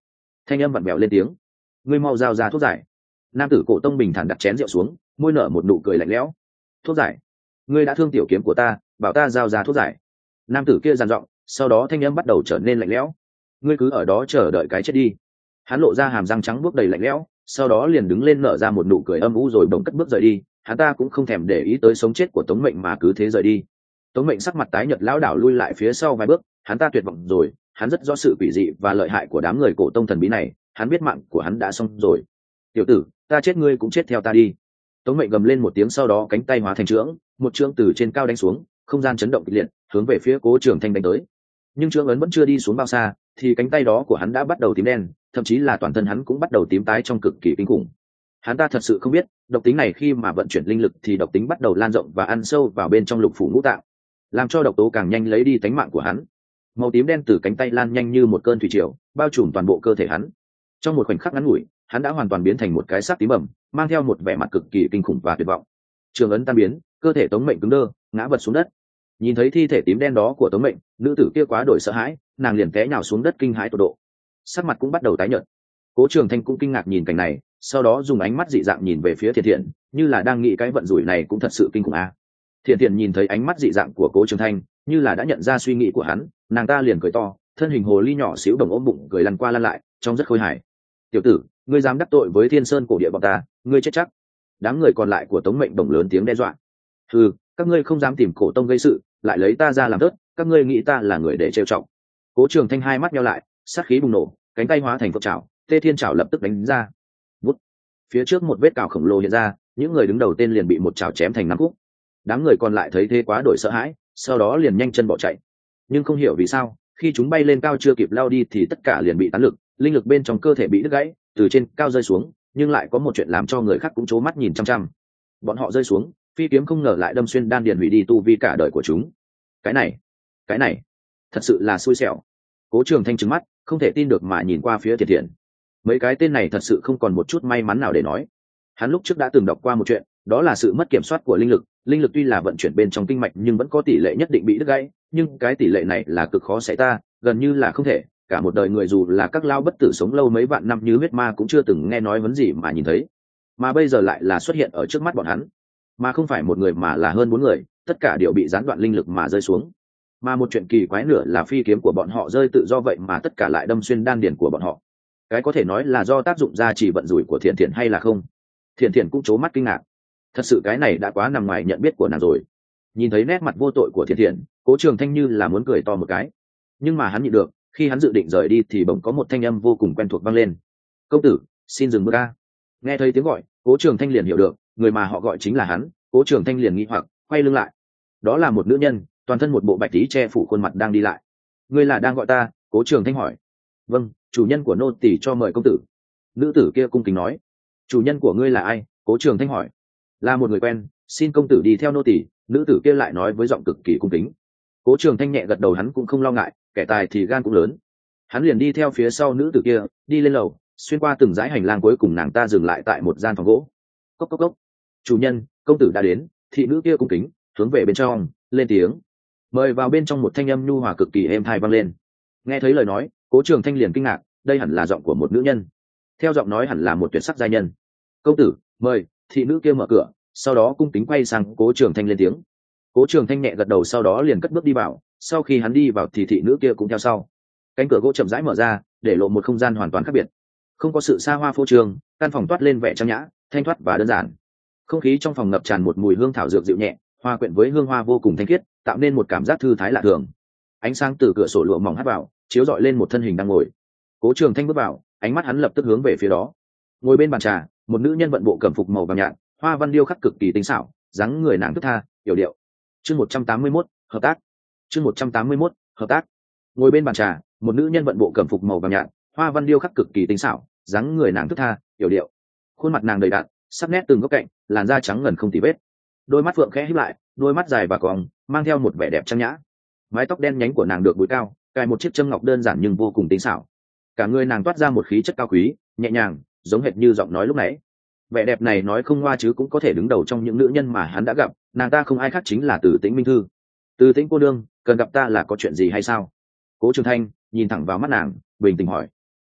thanh âm vặn vẹo lên tiếng. Ngươi mau giao ra thuốc giải. Nam tử cổ tông bình thản đặt chén rượu xuống, môi nở một nụ cười lạnh lẽo. Thuốc giải? Ngươi đã thương tiểu kiếm của ta, bảo ta giao ra thuốc giải. Nam tử kia dằn giọng, sau đó thanh âm bắt đầu trở nên lạnh lẽo. Ngươi cứ ở đó chờ đợi cái chết đi. Hắn lộ ra hàm răng trắng buốt đầy lạnh lẽo, sau đó liền đứng lên nở ra một nụ cười âm u rồi bỗng cất bước rời đi. Hắn ta cũng không thèm để ý tới sống chết của Tống Mệnh mà cứ thế rời đi. Tống Mệnh sắc mặt tái nhợt lão đảo lui lại phía sau vài bước, hắn ta tuyệt vọng rồi, hắn rất rõ sự quỷ dị và lợi hại của đám người cổ tông thần bí này, hắn biết mạng của hắn đã xong rồi. Tiểu tử, ta chết ngươi cũng chết theo ta đi. Tống Mệnh gầm lên một tiếng, sau đó cánh tay hóa thành chưởng, một chưởng từ trên cao đánh xuống, không gian chấn động kịch liệt, hướng về phía Cố Trường Thanh đánh tới. Nhưng chưởng ấn vẫn chưa đi xuống bao xa, thì cánh tay đó của hắn đã bắt đầu tím đen, thậm chí là toàn thân hắn cũng bắt đầu tím tái trong cực kỳ kinh khủng. Hắn ta thật sự không biết, độc tính này khi mà vận chuyển linh lực thì độc tính bắt đầu lan rộng và ăn sâu vào bên trong lục phủ ngũ tạng, làm cho độc tố càng nhanh lấy đi tánh mạng của hắn. Màu tím đen từ cánh tay lan nhanh như một cơn thủy triều, bao trùm toàn bộ cơ thể hắn. Trong một khoảnh khắc ngắn ngủi, hắn đã hoàn toàn biến thành một cái xác tím bầm, mang theo một vẻ mặt cực kỳ kinh khủng và tuyệt vọng. Trường ấn tan biến, cơ thể Tống Mệnh cứng đơ, ngã vật xuống đất. Nhìn thấy thi thể tím đen đó của Tống Mệnh, nữ tử kia quá đổi sợ hãi, nàng liền té nhào xuống đất kinh hãi tột độ, sắc mặt cũng bắt đầu tái nhợt. Cố Trường Thanh cũng kinh ngạc nhìn cảnh này, sau đó dùng ánh mắt dị dạng nhìn về phía Thiện Thiện, như là đang nghĩ cái vận rủi này cũng thật sự kinh khủng a. Thiện Thiện nhìn thấy ánh mắt dị dạng của Cố Trường Thanh, như là đã nhận ra suy nghĩ của hắn, nàng ta liền cười to, thân hình hồ ly nhỏ xíu đồng ôm bụng cười lăn qua lăn lại, trông rất khôi hài. Tiểu tử, ngươi dám đắc tội với Thiên Sơn cổ địa bọn ta, ngươi chết chắc. Đám người còn lại của Tống Mệnh đồng lớn tiếng đe dọa. Ừ, các ngươi không dám tìm cổ tông gây sự, lại lấy ta ra làm thớt, các ngươi nghĩ ta là người để trêu chọc. Cố Trường Thanh hai mắt nheo lại, sát khí bùng nổ, cánh tay hóa thành phượng trảo, Tê Thiên Trảo lập tức đánh ra. Vút. Phía trước một vết cào khổng lồ hiện ra, những người đứng đầu tên liền bị một trảo chém thành năm khúc. Đám người còn lại thấy thế quá đổi sợ hãi, sau đó liền nhanh chân bỏ chạy. Nhưng không hiểu vì sao, khi chúng bay lên cao chưa kịp lao đi thì tất cả liền bị tán lực, linh lực bên trong cơ thể bị đứt gãy, từ trên cao rơi xuống. Nhưng lại có một chuyện làm cho người khác cũng trố mắt nhìn chăm chăm. Bọn họ rơi xuống, phi kiếm không ngờ lại đâm xuyên đan điền hủy đi tu vi cả đời của chúng. Cái này, thật sự là xui xẻo. Cố Trường Thanh trừng mắt, không thể tin được mà nhìn qua phía Thiện Thiện. Mấy cái tên này thật sự không còn một chút may mắn nào để nói. Hắn lúc trước đã từng đọc qua một chuyện, đó là sự mất kiểm soát của linh lực tuy là vận chuyển bên trong kinh mạch nhưng vẫn có tỷ lệ nhất định bị đứt gãy, nhưng cái tỷ lệ này là cực khó xảy ra, gần như là không thể. Cả một đời người dù là các lao bất tử sống lâu mấy vạn năm như huyết ma cũng chưa từng nghe nói vấn gì mà nhìn thấy, mà bây giờ lại là xuất hiện ở trước mắt bọn hắn, mà không phải một người mà là hơn 4 người, tất cả đều bị gián đoạn linh lực mà rơi xuống. Mà một chuyện kỳ quái nữa là phi kiếm của bọn họ rơi tự do vậy mà tất cả lại đâm xuyên đan điền của bọn họ. Cái có thể nói là do tác dụng gia trì vận rủi của Thiện Thiện hay là không? Thiện Thiện cũng trố mắt kinh ngạc, thật sự cái này đã quá nằm ngoài nhận biết của nàng rồi. Nhìn thấy nét mặt vô tội của Thiện Thiện, Cố Trường Thanh như là muốn cười to một cái, nhưng mà hắn nhịn được. Khi hắn dự định rời đi thì bỗng có một thanh âm vô cùng quen thuộc vang lên. Công tử, xin dừng bước a. Nghe thấy tiếng gọi, Cố Trường Thanh liền hiểu được người mà họ gọi chính là hắn. Cố Trường Thanh liền nghi hoặc quay lưng lại, đó là một nữ nhân, toàn thân một bộ bạch tí che phủ khuôn mặt đang đi lại. Ngươi là đang gọi ta? Cố Trường Thanh hỏi. Vâng, chủ nhân của nô tỳ cho mời công tử. Nữ tử kia cung kính nói. Chủ nhân của ngươi là ai? Cố Trường Thanh hỏi. Là một người quen, xin công tử đi theo nô tỳ. Nữ tử kia lại nói với giọng cực kỳ cung kính. Cố Trường Thanh nhẹ gật đầu, hắn cũng không lo ngại, kẻ tài thì gan cũng lớn. Hắn liền đi theo phía sau nữ tử kia, đi lên lầu, xuyên qua từng dãy hành lang, cuối cùng nàng ta dừng lại tại một gian phòng gỗ. Cốc cốc cốc. Chủ nhân, công tử đã đến. Thị nữ kia cung kính hướng về bên trong lên tiếng mời vào. Bên trong một thanh âm nhu hòa cực kỳ êm tai vang lên. Nghe thấy lời nói, Cố Trường Thanh liền kinh ngạc, đây hẳn là giọng của một nữ nhân, theo giọng nói hẳn là một tuyệt sắc giai nhân. Công tử mời. Thị nữ kia mở cửa, sau đó cung kính quay sang Cố Trường Thanh lên tiếng. Cố Trường Thanh nhẹ gật đầu, sau đó liền cất bước đi vào. Sau khi hắn đi vào thì thị nữ kia cũng theo sau. Cánh cửa gỗ chậm rãi mở ra, để lộ một không gian hoàn toàn khác biệt, không có sự xa hoa phô trương, căn phòng toát lên vẻ trang nhã, thanh thoát và đơn giản. Không khí trong phòng ngập tràn một mùi hương thảo dược dịu nhẹ, hòa quyện với hương hoa vô cùng thanh khiết, tạo nên một cảm giác thư thái lạ thường. Ánh sáng từ cửa sổ lụa mỏng hắt vào, chiếu rọi lên một thân hình đang ngồi. Cố Trường Thanh bước vào, ánh mắt hắn lập tức hướng về phía đó. Ngồi bên bàn trà, một nữ nhân vận bộ cẩm phục màu vàng nhạt, hoa văn điêu khắc cực kỳ tinh xảo, dáng người nàng thướt tha, yểu điệu. Chương 181, hợp tác. Chương 181, hợp tác. Ngồi bên bàn trà, một nữ nhân vận bộ cẩm phục màu vàng nhạt, hoa văn điêu khắc cực kỳ tinh xảo, dáng người nàng thướt tha, yểu điệu. Khuôn mặt nàng đầy đặn, sắc nét từng góc cạnh, làn da trắng ngần không tì vết. Đôi mắt phượng khẽ híp lại, đôi mắt dài và cong, mang theo một vẻ đẹp trang nhã. Mái tóc đen nhánh của nàng được búi cao, cài một chiếc châm ngọc đơn giản nhưng vô cùng tinh xảo. Cả người nàng toát ra một khí chất cao quý, nhẹ nhàng, giống hệt như giọng nói lúc nãy. Vẻ đẹp này nói không ngoa chứ cũng có thể đứng đầu trong những nữ nhân mà hắn đã gặp, nàng ta không ai khác chính là Từ Tĩnh Minh Thư. Từ Tĩnh cô nương, cần gặp ta là có chuyện gì hay sao? Cố Trường Thanh nhìn thẳng vào mắt nàng, bình tĩnh hỏi.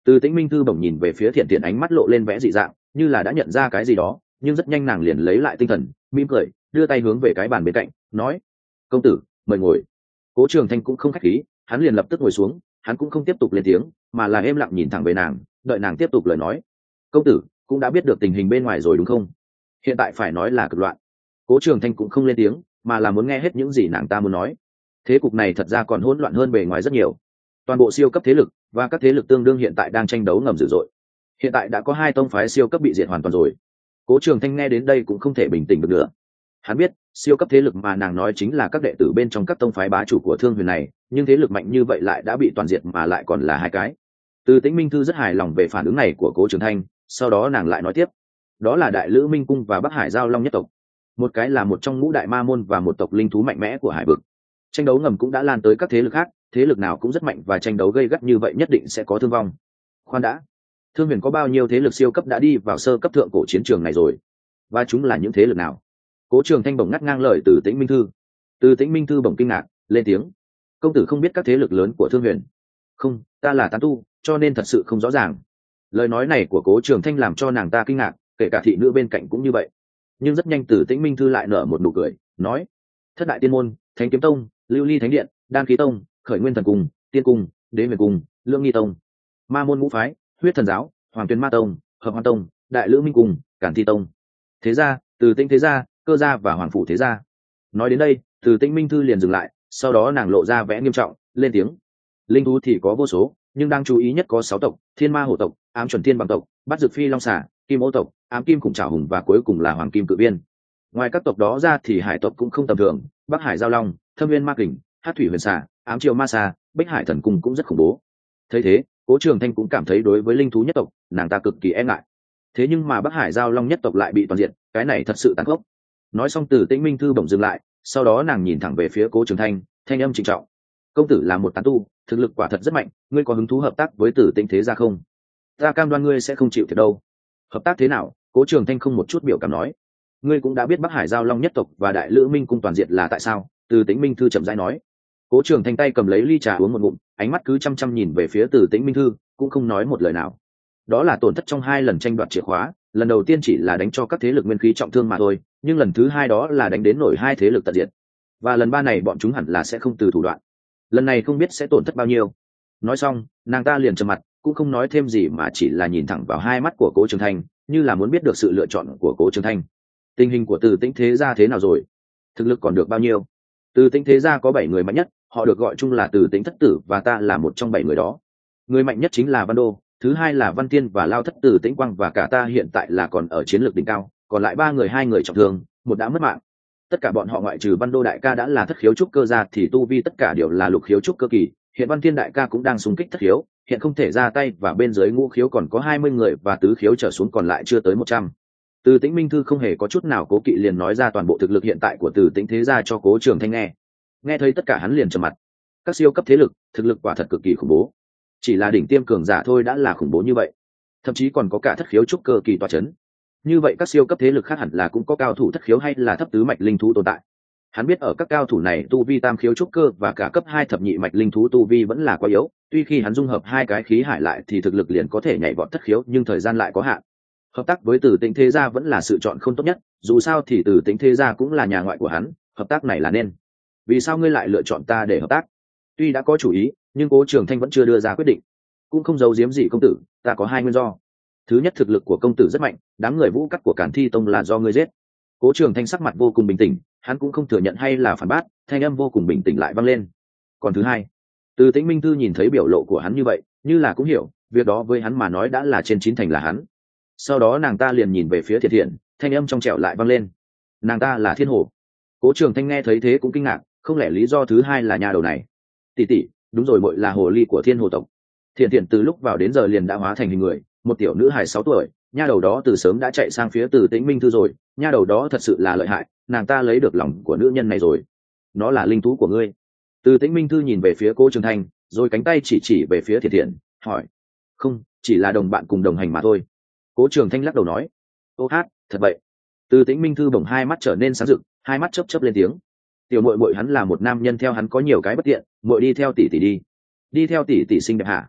Từ Tĩnh Minh Thư bỗng nhìn về phía Thiện Thiện, ánh mắt lộ lên vẻ dị dạng, như là đã nhận ra cái gì đó, nhưng rất nhanh nàng liền lấy lại tinh thần, mỉm cười, đưa tay hướng về cái bàn bên cạnh, nói: "Công tử, mời ngồi." Cố Trường Thanh cũng không khách khí, hắn liền lập tức ngồi xuống, hắn cũng không tiếp tục lên tiếng, mà là im lặng nhìn thẳng về nàng, đợi nàng tiếp tục lời nói. "Công tử cũng đã biết được tình hình bên ngoài rồi đúng không? Hiện tại phải nói là cực loạn." Cố Trường Thanh cũng không lên tiếng, mà là muốn nghe hết những gì nàng ta muốn nói. Thế cục này thật ra còn hỗn loạn hơn bề ngoài rất nhiều. Toàn bộ siêu cấp thế lực và các thế lực tương đương hiện tại đang tranh đấu ngầm dữ dội. Hiện tại đã có 2 tông phái siêu cấp bị diệt hoàn toàn rồi. Cố Trường Thanh nghe đến đây cũng không thể bình tĩnh được nữa. Hắn biết, siêu cấp thế lực mà nàng nói chính là các đệ tử bên trong các tông phái bá chủ của Thương Huyền này, nhưng thế lực mạnh như vậy lại đã bị toàn diệt mà lại còn là 2 cái. Từ Tĩnh Minh Thư rất hài lòng về phản ứng này của Cố Trường Thanh, sau đó nàng lại nói tiếp, đó là Đại Lữ Minh cung và Bắc Hải Giao Long nhất tộc. Một cái là một trong ngũ đại ma môn và một tộc linh thú mạnh mẽ của hải vực. Tranh đấu ngầm cũng đã lan tới các thế lực khác, thế lực nào cũng rất mạnh và tranh đấu gây gắt như vậy nhất định sẽ có thương vong. Khoan đã, Thương Huyền có bao nhiêu thế lực siêu cấp đã đi vào sơ cấp thượng cổ chiến trường này rồi, và chúng là những thế lực nào? Cố Trường Thanh bỗng ngắt ngang lời Từ Tĩnh Minh Thư. Từ Tĩnh Minh Thư bỗng kinh ngạc lên tiếng, công tử không biết các thế lực lớn của Thương Huyền? Không, ta là tán tu, cho nên thật sự không rõ ràng. Lời nói này của Cố Trường Thanh làm cho nàng ta kinh ngạc, kể cả thị nữ bên cạnh cũng như vậy. Nhưng rất nhanh Từ Tĩnh Minh Thư lại nở một nụ cười, nói: Thất đại tiên môn, Thánh Kiếm Tông, Lưu Ly Thánh Điện, Đan Khí Tông, Khởi Nguyên Thần Cung, Tiên Cung, Đế Huyền Cung, Lương Nghi Tông, Ma môn ngũ phái, Huyết Thần Giáo, Hoàng Tuyền Ma Tông, Hợp Hoan Tông, Đại Lữ Minh Cung, Cản Thi Tông. Thế gia, Từ Tĩnh thế gia, Cơ gia và Hoàng phủ thế gia. Nói đến đây, Từ Tĩnh Minh Thư liền dừng lại, sau đó nàng lộ ra vẻ nghiêm trọng, lên tiếng: linh thú thì có vô số, nhưng đang chú ý nhất có 6 tộc: Thiên Ma Hổ tộc, Ám Chuẩn Thiên Bằng tộc, Bát Dược Phi Long Xà, Kim Ô tộc, Ám Kim Khủng Trảo Hùng và cuối cùng là Hoàng Kim Cự Viên. Ngoài các tộc đó ra thì hải tộc cũng không tầm thường, Bắc Hải Giao Long, Thâm Viên Ma Kình, Hát Thủy Huyền Xà, Ám Triều Ma Xà, Bích Hải Thần Cung cũng rất khủng bố. Thấy thế, Cố Trường Thanh cũng cảm thấy đối với linh thú nhất tộc, nàng ta cực kỳ e ngại. Thế nhưng mà Bắc Hải Giao Long nhất tộc lại bị toàn diện, cái này thật sự tàn khốc. Nói xong Từ Tĩnh Minh Thư bỗng dừng lại, sau đó nàng nhìn thẳng về phía Cố Trường Thanh, thanh âm trịnh trọng: công tử là một tán tu, thực lực quả thật rất mạnh, ngươi có hứng thú hợp tác với Tử Tĩnh thế gia không? Ta cam đoan ngươi sẽ không chịu thiệt đâu. Hợp tác thế nào? Cố Trường Thanh không một chút biểu cảm nói. Ngươi cũng đã biết Bắc Hải Giao Long nhất tộc và Đại Lữ Minh cung toàn diện là tại sao? Từ Tĩnh Minh Thư chậm rãi nói. Cố Trường Thanh tay cầm lấy ly trà uống một ngụm, ánh mắt cứ chăm chăm nhìn về phía Từ Tĩnh Minh Thư, cũng không nói một lời nào. Đó là tổn thất trong 2 lần tranh đoạt chìa khóa, lần đầu tiên chỉ là đánh cho các thế lực nguyên khí trọng thương mà thôi, nhưng lần thứ 2 đó là đánh đến nổi 2 thế lực tận diệt. Và lần 3 này bọn chúng hẳn là sẽ không từ thủ đoạn. Lần này không biết sẽ tổn thất bao nhiêu. Nói xong, nàng ta liền trầm mặt, cũng không nói thêm gì mà chỉ là nhìn thẳng vào 2 mắt của Cố Trường Thanh, như là muốn biết được sự lựa chọn của Cố Trường Thanh. Tình hình của Từ Tĩnh thế gia thế nào rồi? Thực lực còn được bao nhiêu? Từ Tĩnh thế gia có 7 người mạnh nhất, họ được gọi chung là Từ Tĩnh thất tử và ta là một trong 7 người đó. Người mạnh nhất chính là Văn Đô, thứ hai là Văn Tiên và Lao thất Từ Tĩnh Quang, và cả ta hiện tại là còn ở chiến lược đỉnh cao, còn lại 3 người, 2 người trọng thương, một đã mất mạng. Tất cả bọn họ ngoại trừ Văn Đô đại ca đã là thất khiếu trúc cơ gia thì tu vi tất cả đều là lục khiếu trúc cơ kỳ, hiện Văn Tiên đại ca cũng đang xung kích thất khiếu, hiện không thể ra tay, và bên dưới ngũ khiếu còn có 20 người và tứ khiếu trở xuống còn lại chưa tới 100. Từ Tĩnh Minh Thư không hề có chút nào cố kỵ liền nói ra toàn bộ thực lực hiện tại của Từ Tĩnh thế gia cho Cố Trường Thanh nghe. Nghe thấy tất cả hắn liền trầm mặt. Các siêu cấp thế lực, thực lực quả thật cực kỳ khủng bố. Chỉ là đỉnh tiêm cường giả thôi đã là khủng bố như vậy, thậm chí còn có cả thất khiếu trúc cơ kỳ tọa chấn. Như vậy các siêu cấp thế lực khác hẳn là cũng có cao thủ thất khiếu hay là thấp tứ mạch linh thú tồn tại. Hắn biết ở các cao thủ này tu vi tam khiếu trúc cơ và cả cấp 2 thập nhị mạch linh thú tu vi vẫn là quá yếu, tuy khi hắn dung hợp 2 cái khí hải lại thì thực lực liền có thể nhảy vọt thất khiếu, nhưng thời gian lại có hạn. Hợp tác với Từ Tĩnh thế gia vẫn là sự chọn không tốt nhất, dù sao thì Từ Tĩnh thế gia cũng là nhà ngoại của hắn, hợp tác này là nên. Vì sao ngươi lại lựa chọn ta để hợp tác? Tuy đã có chủ ý, nhưng Cố Trường Thanh vẫn chưa đưa ra quyết định. Cũng không giấu giếm gì công tử, ta có 2 nguyên do. Thứ nhất, thực lực của công tử rất mạnh, đám người Vũ Cắt của Cản Thi Tông là do ngươi giết. Cố Trường Thanh sắc mặt vô cùng bình tĩnh, hắn cũng không thừa nhận hay là phản bác, thanh âm vô cùng bình tĩnh lại vang lên. Còn thứ hai, Từ Tĩnh Minh Thư nhìn thấy biểu lộ của hắn như vậy, như là cũng hiểu, việc đó với hắn mà nói đã là trên 9 thành là hắn. Sau đó nàng ta liền nhìn về phía Thiện Thiện, thanh âm trong trẻo lại vang lên. Nàng ta là Thiên Hồ. Cố Trường Thanh nghe thấy thế cũng kinh ngạc, không lẽ lý do thứ hai là nhà đầu này? Tỷ tỷ, đúng rồi, muội là hồ ly của Thiên Hồ tộc. Thiện Thiện từ lúc vào đến giờ liền đã hóa thành hình người, một tiểu nữ hài 6 tuổi, nha đầu đó từ sớm đã chạy sang phía Từ Tĩnh Minh Thư rồi, nha đầu đó thật sự là lợi hại, nàng ta lấy được lòng của nữ nhân này rồi. Nó là linh thú của ngươi? Từ Tĩnh Minh Thư nhìn về phía Cố Trường Thanh, rồi cánh tay chỉ về phía Thiện Thiện, hỏi. Không, chỉ là đồng bạn cùng đồng hành mà thôi. Cố Trường Thanh lắc đầu nói. Ô hát, thật vậy? Từ Tĩnh Minh Thư bỗng 2 mắt trở nên sáng rực, 2 mắt chớp chớp lên tiếng. Tiểu muội muội hắn là một nam nhân, theo hắn có nhiều cái bất tiện, muội đi theo tỷ tỷ đi. Đi theo tỷ tỷ xinh đẹp hả?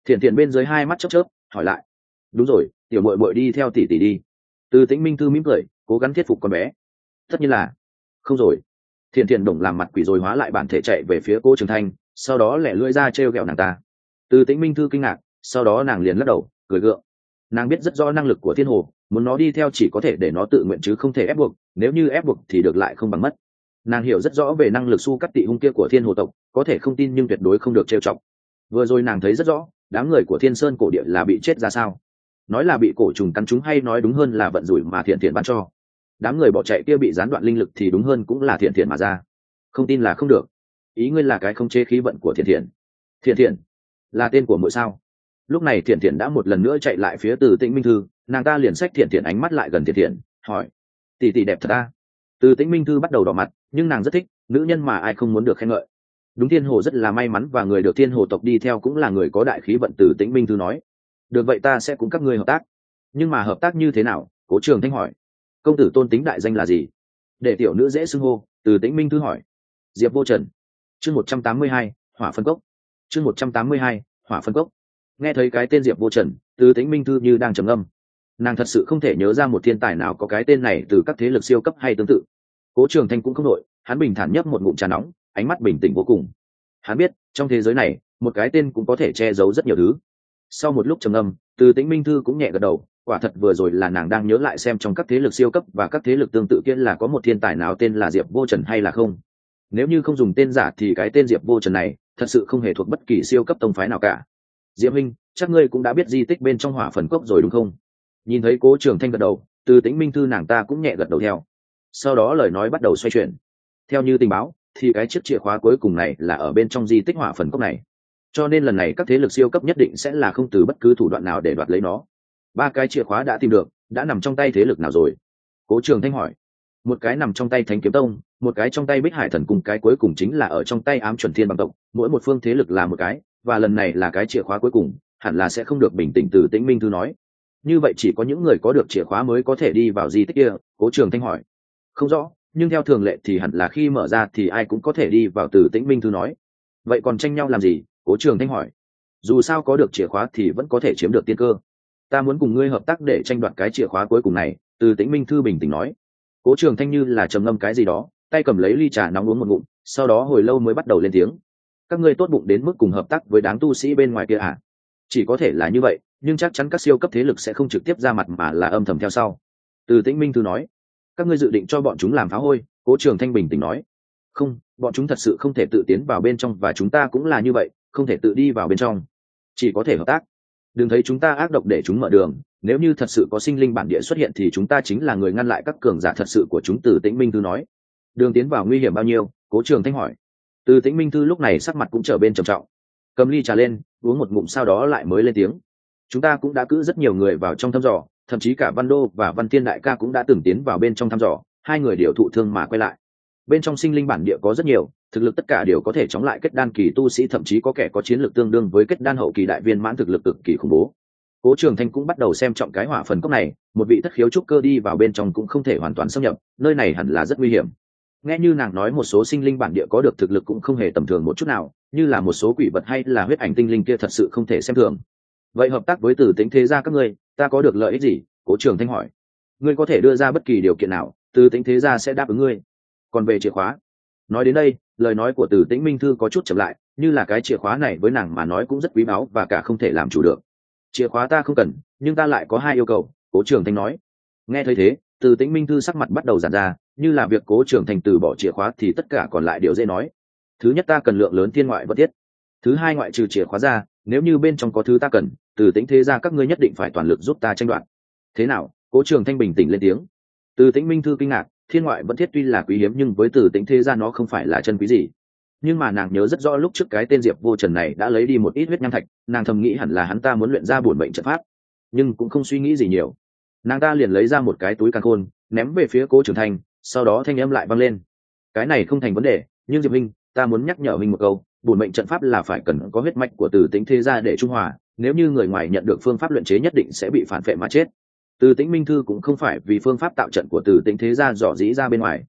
Thiện Thiện bên dưới hai mắt chớp chớp hỏi lại. Đúng rồi, tiểu muội muội đi theo tỷ tỷ đi. Từ Tĩnh Minh Thư mỉm cười cố gắng thuyết phục con bé. Tất nhiên là không rồi. Thiện Thiện đồng làm mặt quỷ rồi hóa lại bản thể chạy về phía Cố Trường Thanh, sau đó lẻ lưỡi ra trêu ghẹo nàng ta. Từ Tĩnh Minh Thư kinh ngạc, sau đó nàng liền lắc đầu cười gượng. Nàng biết rất rõ năng lực của Thiên Hồ, muốn nó đi theo chỉ có thể để nó tự nguyện chứ không thể ép buộc, nếu như ép buộc thì được lại không bằng mất. Nàng hiểu rất rõ về năng lực su cắt tị hung kia của Thiên Hồ tộc, có thể không tin nhưng tuyệt đối không được trêu chọc. Vừa rồi nàng thấy rất rõ đám người của Thiên Sơn cổ địa là bị chết ra sao, nói là bị cổ trùng cắn trúng hay nói đúng hơn là vận rủi mà Thiện Thiện ban cho. Đám người bỏ chạy kia bị gián đoạn linh lực thì đúng hơn cũng là Thiện Thiện mà ra. Không tin là không được. Ý ngươi là cái không chế khí vận của Thiện Thiện? Thiện Thiện là tên của muội sao? Lúc này Thiện Thiện đã một lần nữa chạy lại phía Từ Tĩnh Minh Thư, nàng ta liền xách Thiện Thiện ánh mắt lại gần Thiện Thiện hỏi, tỷ tỷ đẹp thật ta? Từ Tĩnh Minh Thư bắt đầu đỏ mặt, nhưng nàng rất thích, nữ nhân mà ai không muốn được khen ngợi. Đúng, Thiên Hồ rất là may mắn và người được Thiên Hồ tộc đi theo cũng là người có đại khí vận. Từ Tĩnh Minh Thư nói. Được, vậy ta sẽ cùng các ngươi hợp tác. Nhưng mà hợp tác như thế nào? Cố Trường Thanh hỏi. Công tử tôn tính đại danh là gì? Để tiểu nữ dễ xưng hô. Từ Tĩnh Minh Thư hỏi. Diệp Vô Trần. Chương 182, Hỏa Phân Cốc. Chương 182, Hỏa Phân Cốc. Nghe thấy cái tên Diệp Vô Trần, Từ Tĩnh Minh Thư như đang trầm ngâm. Nàng thật sự không thể nhớ ra một thiên tài nào có cái tên này từ các thế lực siêu cấp hay tương tự. Cố Trường Thanh cũng không đội, hắn bình thản nhấp một ngụm trà nóng, ánh mắt bình tĩnh vô cùng. Hắn biết trong thế giới này một cái tên cũng có thể che giấu rất nhiều thứ. Sau một lúc trầm ngâm, Từ Tĩnh Minh Thư cũng nhẹ gật đầu, quả thật vừa rồi là nàng đang nhớ lại xem trong các thế lực siêu cấp và các thế lực tương tự kia là có một thiên tài nào tên là Diệp Vô Trần hay là không. Nếu như không dùng tên giả thì cái tên Diệp Vô Trần này thật sự không hề thuộc bất kỳ siêu cấp tông phái nào cả. Diệp huynh, chắc ngươi cũng đã biết di tích bên trong Hỏa Phần Cốc rồi đúng không? Nhìn thấy Cố Trường Thanh gật đầu, Từ Tĩnh Minh Thư nàng ta cũng nhẹ gật đầu theo. Sau đó lời nói bắt đầu xoay chuyển. Theo như tình báo thì cái chiếc chìa khóa cuối cùng này là ở bên trong di tích Hỏa Phần Cốc này, cho nên lần này các thế lực siêu cấp nhất định sẽ là không từ bất cứ thủ đoạn nào để đoạt lấy nó. 3 cái chìa khóa đã tìm được, đã nằm trong tay thế lực nào rồi? Cố Trường Thanh hỏi. Một cái nằm trong tay Thánh Kiếm Tông, một cái trong tay Bích Hải Thần Cung, cái cuối cùng chính là ở trong tay Ám Chuẩn Thiên Bằng tộc, mỗi một phương thế lực là một cái, và lần này là cái chìa khóa cuối cùng, hẳn là sẽ không được. Bình tĩnh Từ Tĩnh Minh Thư nói. Như vậy chỉ có những người có được chìa khóa mới có thể đi vào di tích kia? Cố Trường Thanh hỏi. Không rõ, nhưng theo thường lệ thì hẳn là khi mở ra thì ai cũng có thể đi vào. Từ Tĩnh Minh Thư nói. Vậy còn tranh nhau làm gì? Cố Trường Thanh hỏi. Dù sao có được chìa khóa thì vẫn có thể chiếm được tiên cơ. Ta muốn cùng ngươi hợp tác để tranh đoạt cái chìa khóa cuối cùng này. Từ Tĩnh Minh Thư bình tĩnh nói. Cố Trường Thanh như là trầm ngâm cái gì đó, tay cầm lấy ly trà nóng uống một ngụm, sau đó hồi lâu mới bắt đầu lên tiếng. Các ngươi tốt bụng đến mức cùng hợp tác với đám tu sĩ bên ngoài kia à? Chỉ có thể là như vậy, nhưng chắc chắn các siêu cấp thế lực sẽ không trực tiếp ra mặt mà là âm thầm theo sau. Từ Tĩnh Minh Thư nói. Các ngươi dự định cho bọn chúng làm phá hôi? Cố Trường Thanh bình tĩnh nói. Không, bọn chúng thật sự không thể tự tiến vào bên trong và chúng ta cũng là như vậy, không thể tự đi vào bên trong, chỉ có thể hợp tác. Đừng thấy chúng ta ác độc để chúng mở đường, nếu như thật sự có sinh linh bản địa xuất hiện thì chúng ta chính là người ngăn lại các cường giả thật sự của chúng. Từ Tĩnh Minh Thư nói. Đường tiến vào nguy hiểm bao nhiêu? Cố Trường Thanh hỏi. Từ Tĩnh Minh Thư lúc này sắc mặt cũng trở bên trầm trọng, cầm ly trà lên uống một ngụm sau đó lại mới lên tiếng. Chúng ta cũng đã cử rất nhiều người vào trong thăm dò, thậm chí cả Văn Đô và Văn Thiên đại ca cũng đã từng tiến vào bên trong thăm dò, 2 người đều thụ thương mà quay lại. Bên trong sinh linh bản địa có rất nhiều, thực lực tất cả đều có thể chống lại kết đan kỳ tu sĩ, thậm chí có kẻ có chiến lược tương đương với kết đan hậu kỳ đại viên mãn, thực lực cực kỳ khủng bố. Cố Trường Thanh cũng bắt đầu xem trọng cái Hỏa Phần Cốc này, một vị thất khiếu trúc cơ đi vào bên trong cũng không thể hoàn toàn xâm nhập, nơi này hẳn là rất nguy hiểm. Nghe như nàng nói một số sinh linh bản địa có được thực lực cũng không hề tầm thường một chút nào, như là một số quỷ vật hay là huyết ảnh tinh linh kia thật sự không thể xem thường. Vậy hợp tác với Tử Tĩnh thế gia các ngươi, ta có được lợi ích gì? Cố Trường Thanh hỏi. Ngươi có thể đưa ra bất kỳ điều kiện nào, Tử Tĩnh thế gia sẽ đáp ứng ngươi. Còn về chìa khóa, nói đến đây lời nói của Tử Tĩnh Minh Thư có chút chậm lại, như là cái chìa khóa này với nàng mà nói cũng rất quý báu và cả không thể làm chủ được. Chìa khóa ta không cần, nhưng ta lại có 2 yêu cầu. Cố Trường Thanh nói. Nghe thấy thế, Tử Tĩnh Minh Thư sắc mặt bắt đầu giãn ra, như là việc Cố Trường Thanh từ bỏ chìa khóa thì tất cả còn lại điều dễ nói. Thứ nhất, ta cần lượng lớn thiên ngoại vật thiết. Thứ hai, ngoại trừ chìa khóa ra, nếu như bên trong có thứ ta cần, Tử Tĩnh thế gia các ngươi nhất định phải toàn lực giúp ta tranh đoạt. Thế nào? Cố Trường Thanh bình tĩnh lên tiếng. Tử Tĩnh Minh Thư kinh ngạc, thiên ngoại vật thiết tuy là quý hiếm nhưng với Tử Tĩnh thế gia nó không phải là chân quý gì. Nhưng mà nàng nhớ rất rõ lúc trước cái tên Diệp Vô Trần này đã lấy đi một ít huyết nham thạch, nàng thầm nghĩ hẳn là hắn ta muốn luyện ra bổn mệnh trận pháp, nhưng cũng không suy nghĩ gì nhiều. Nàng ta liền lấy ra một cái túi càn khôn, ném về phía Cố Trường Thanh, sau đó thanh âm lại vang lên. Cái này không thành vấn đề, nhưng Diệp Minh, ta muốn nhắc nhở Minh một câu, bổn mệnh trận pháp là phải cần có huyết mạch của Tử Tĩnh thế gia để trung hòa, nếu như người ngoài nhận được phương pháp luyện chế nhất định sẽ bị phản phệ mà chết. Tử Tĩnh Minh Thư cũng không phải vì phương pháp tạo trận của Tử Tĩnh thế gia dò dỉ ra bên ngoài.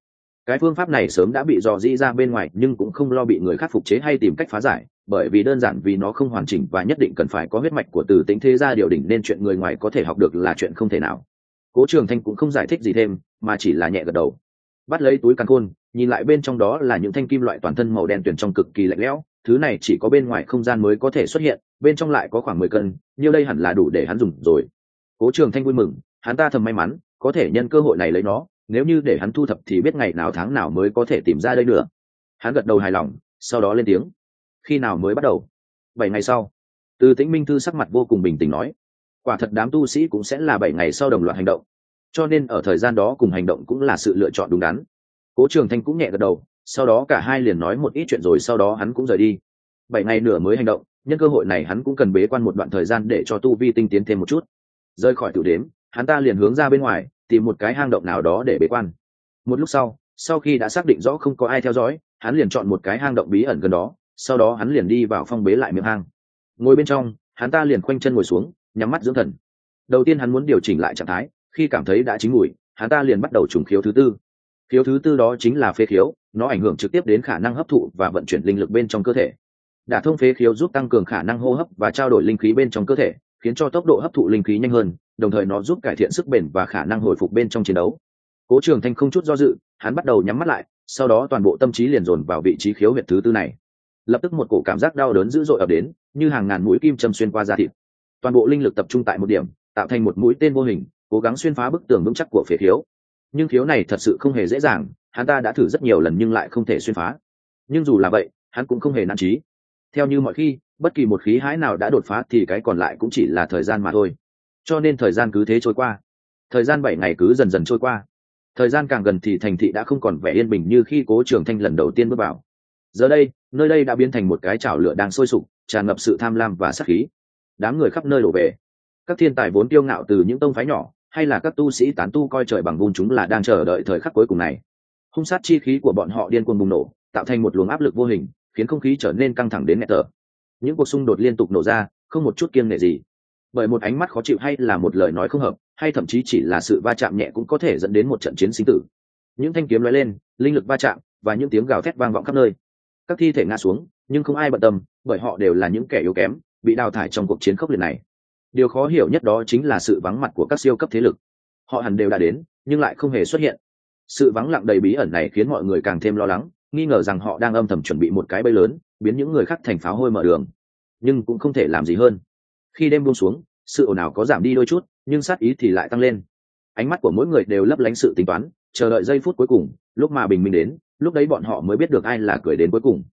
Cái phương pháp này sớm đã bị dò dỉ ra bên ngoài, nhưng cũng không lo bị người khác phục chế hay tìm cách phá giải, bởi vì đơn giản vì nó không hoàn chỉnh và nhất định cần phải có huyết mạch của Từ Tĩnh thế gia điều đỉnh, nên chuyện người ngoài có thể học được là chuyện không thể nào. Cố Trường Thanh cũng không giải thích gì thêm, mà chỉ là nhẹ gật đầu, bắt lấy túi càn khôn, nhìn lại bên trong đó là những thanh kim loại toàn thân màu đen tuyền trong cực kỳ lạnh lẽo, thứ này chỉ có bên ngoài không gian mới có thể xuất hiện, bên trong lại có khoảng 10 cân, nhiêu đây hẳn là đủ để hắn dùng rồi. Cố Trường Thanh vui mừng, hắn ta thầm may mắn có thể nhân cơ hội này lấy nó, nếu như để hắn thu thập thì biết ngày nào tháng nào mới có thể tìm ra đây nữa. Hắn gật đầu hài lòng, sau đó lên tiếng, khi nào mới bắt đầu? 7 ngày sau. Từ Tĩnh Minh Thư sắc mặt vô cùng bình tĩnh nói, quả thật đám tu sĩ cũng sẽ là 7 ngày sau đồng loạt hành động, cho nên ở thời gian đó cùng hành động cũng là sự lựa chọn đúng đắn. Cố Trường Thanh cũng nhẹ gật đầu, sau đó cả hai liền nói một ít chuyện rồi sau đó hắn cũng rời đi. 7 ngày nửa mới hành động, nhân cơ hội này hắn cũng cần bế quan một đoạn thời gian để cho tu vi tinh tiến thêm một chút. Rời khỏi tiểu đếm, hắn ta liền hướng ra bên ngoài, tìm một cái hang động nào đó để bế quan. Một lúc sau khi đã xác định rõ không có ai theo dõi, hắn liền chọn một cái hang động bí ẩn gần đó, sau đó hắn liền đi vào phong bế lại miệng hang. Ngồi bên trong, hắn ta liền khoanh chân ngồi xuống, nhắm mắt dưỡng thần. Đầu tiên hắn muốn điều chỉnh lại trạng thái, khi cảm thấy đã chín mùi, hắn ta liền bắt đầu trùng khiếu thứ tư. Khiếu thứ tư đó chính là phế khiếu, nó ảnh hưởng trực tiếp đến khả năng hấp thụ và vận chuyển linh lực bên trong cơ thể. Đả thông phế khiếu giúp tăng cường khả năng hô hấp và trao đổi linh khí bên trong cơ thể, khiến cho tốc độ hấp thụ linh khí nhanh hơn, đồng thời nó giúp cải thiện sức bền và khả năng hồi phục bên trong chiến đấu. Cố Trường Thanh không chút do dự, hắn bắt đầu nhắm mắt lại, sau đó toàn bộ tâm trí liền dồn vào vị trí khiếu huyệt thứ tư này. Lập tức một cổ cảm giác đau đớn dữ dội ập đến, như hàng ngàn mũi kim châm xuyên qua da thịt. Toàn bộ linh lực tập trung tại một điểm, tạo thành một mũi tên vô hình, cố gắng xuyên phá bức tường vững chắc của phế khiếu. Nhưng khiếu này thật sự không hề dễ dàng, hắn ta đã thử rất nhiều lần nhưng lại không thể xuyên phá. Nhưng dù là vậy, hắn cũng không hề nản chí. Theo như mọi khi, bất kỳ một khí hãi nào đã đột phá thì cái còn lại cũng chỉ là thời gian mà thôi. Cho nên thời gian cứ thế trôi qua. Thời gian 7 ngày cứ dần dần trôi qua. Thời gian càng gần thì thành thị đã không còn vẻ yên bình như khi Cố Trường Thanh lần đầu tiên bước vào. Giờ đây, nơi đây đã biến thành một cái chảo lửa đang sôi sục, tràn ngập sự tham lam và sát khí. Đám người khắp nơi đổ về. Các thiên tài vốn kiêu ngạo từ những tông phái nhỏ, hay là các tu sĩ tán tu coi trời bằng vung, chúng là đang chờ đợi thời khắc cuối cùng này. Hung sát chi khí của bọn họ điên cuồng bùng nổ, tạo thành một luồng áp lực vô hình, khiến không khí trở nên căng thẳng đến nghẹt thở. Những cuộc xung đột liên tục nổ ra, không một chút kiêng nể gì. Bởi một ánh mắt khó chịu hay là một lời nói không hợp, hay thậm chí chỉ là sự va chạm nhẹ cũng có thể dẫn đến một trận chiến sinh tử. Những thanh kiếm lóe lên, linh lực va chạm và những tiếng gào thét vang vọng khắp nơi. Các thi thể ngã xuống, nhưng không ai bận tâm, bởi họ đều là những kẻ yếu kém, bị đào thải trong cuộc chiến khốc liệt này. Điều khó hiểu nhất đó chính là sự vắng mặt của các siêu cấp thế lực. Họ hẳn đều đã đến, nhưng lại không hề xuất hiện. Sự vắng lặng đầy bí ẩn này khiến mọi người càng thêm lo lắng, nghi ngờ rằng họ đang âm thầm chuẩn bị một cái bẫy lớn, biến những người khác thành pháo hôi mở đường. Nhưng cũng không thể làm gì hơn. Khi đêm buông xuống, sự ồn ào có giảm đi đôi chút, nhưng sát ý thì lại tăng lên. Ánh mắt của mỗi người đều lấp lánh sự tính toán, chờ đợi giây phút cuối cùng, lúc mà bình minh đến, lúc đấy bọn họ mới biết được ai là cười đến cuối cùng.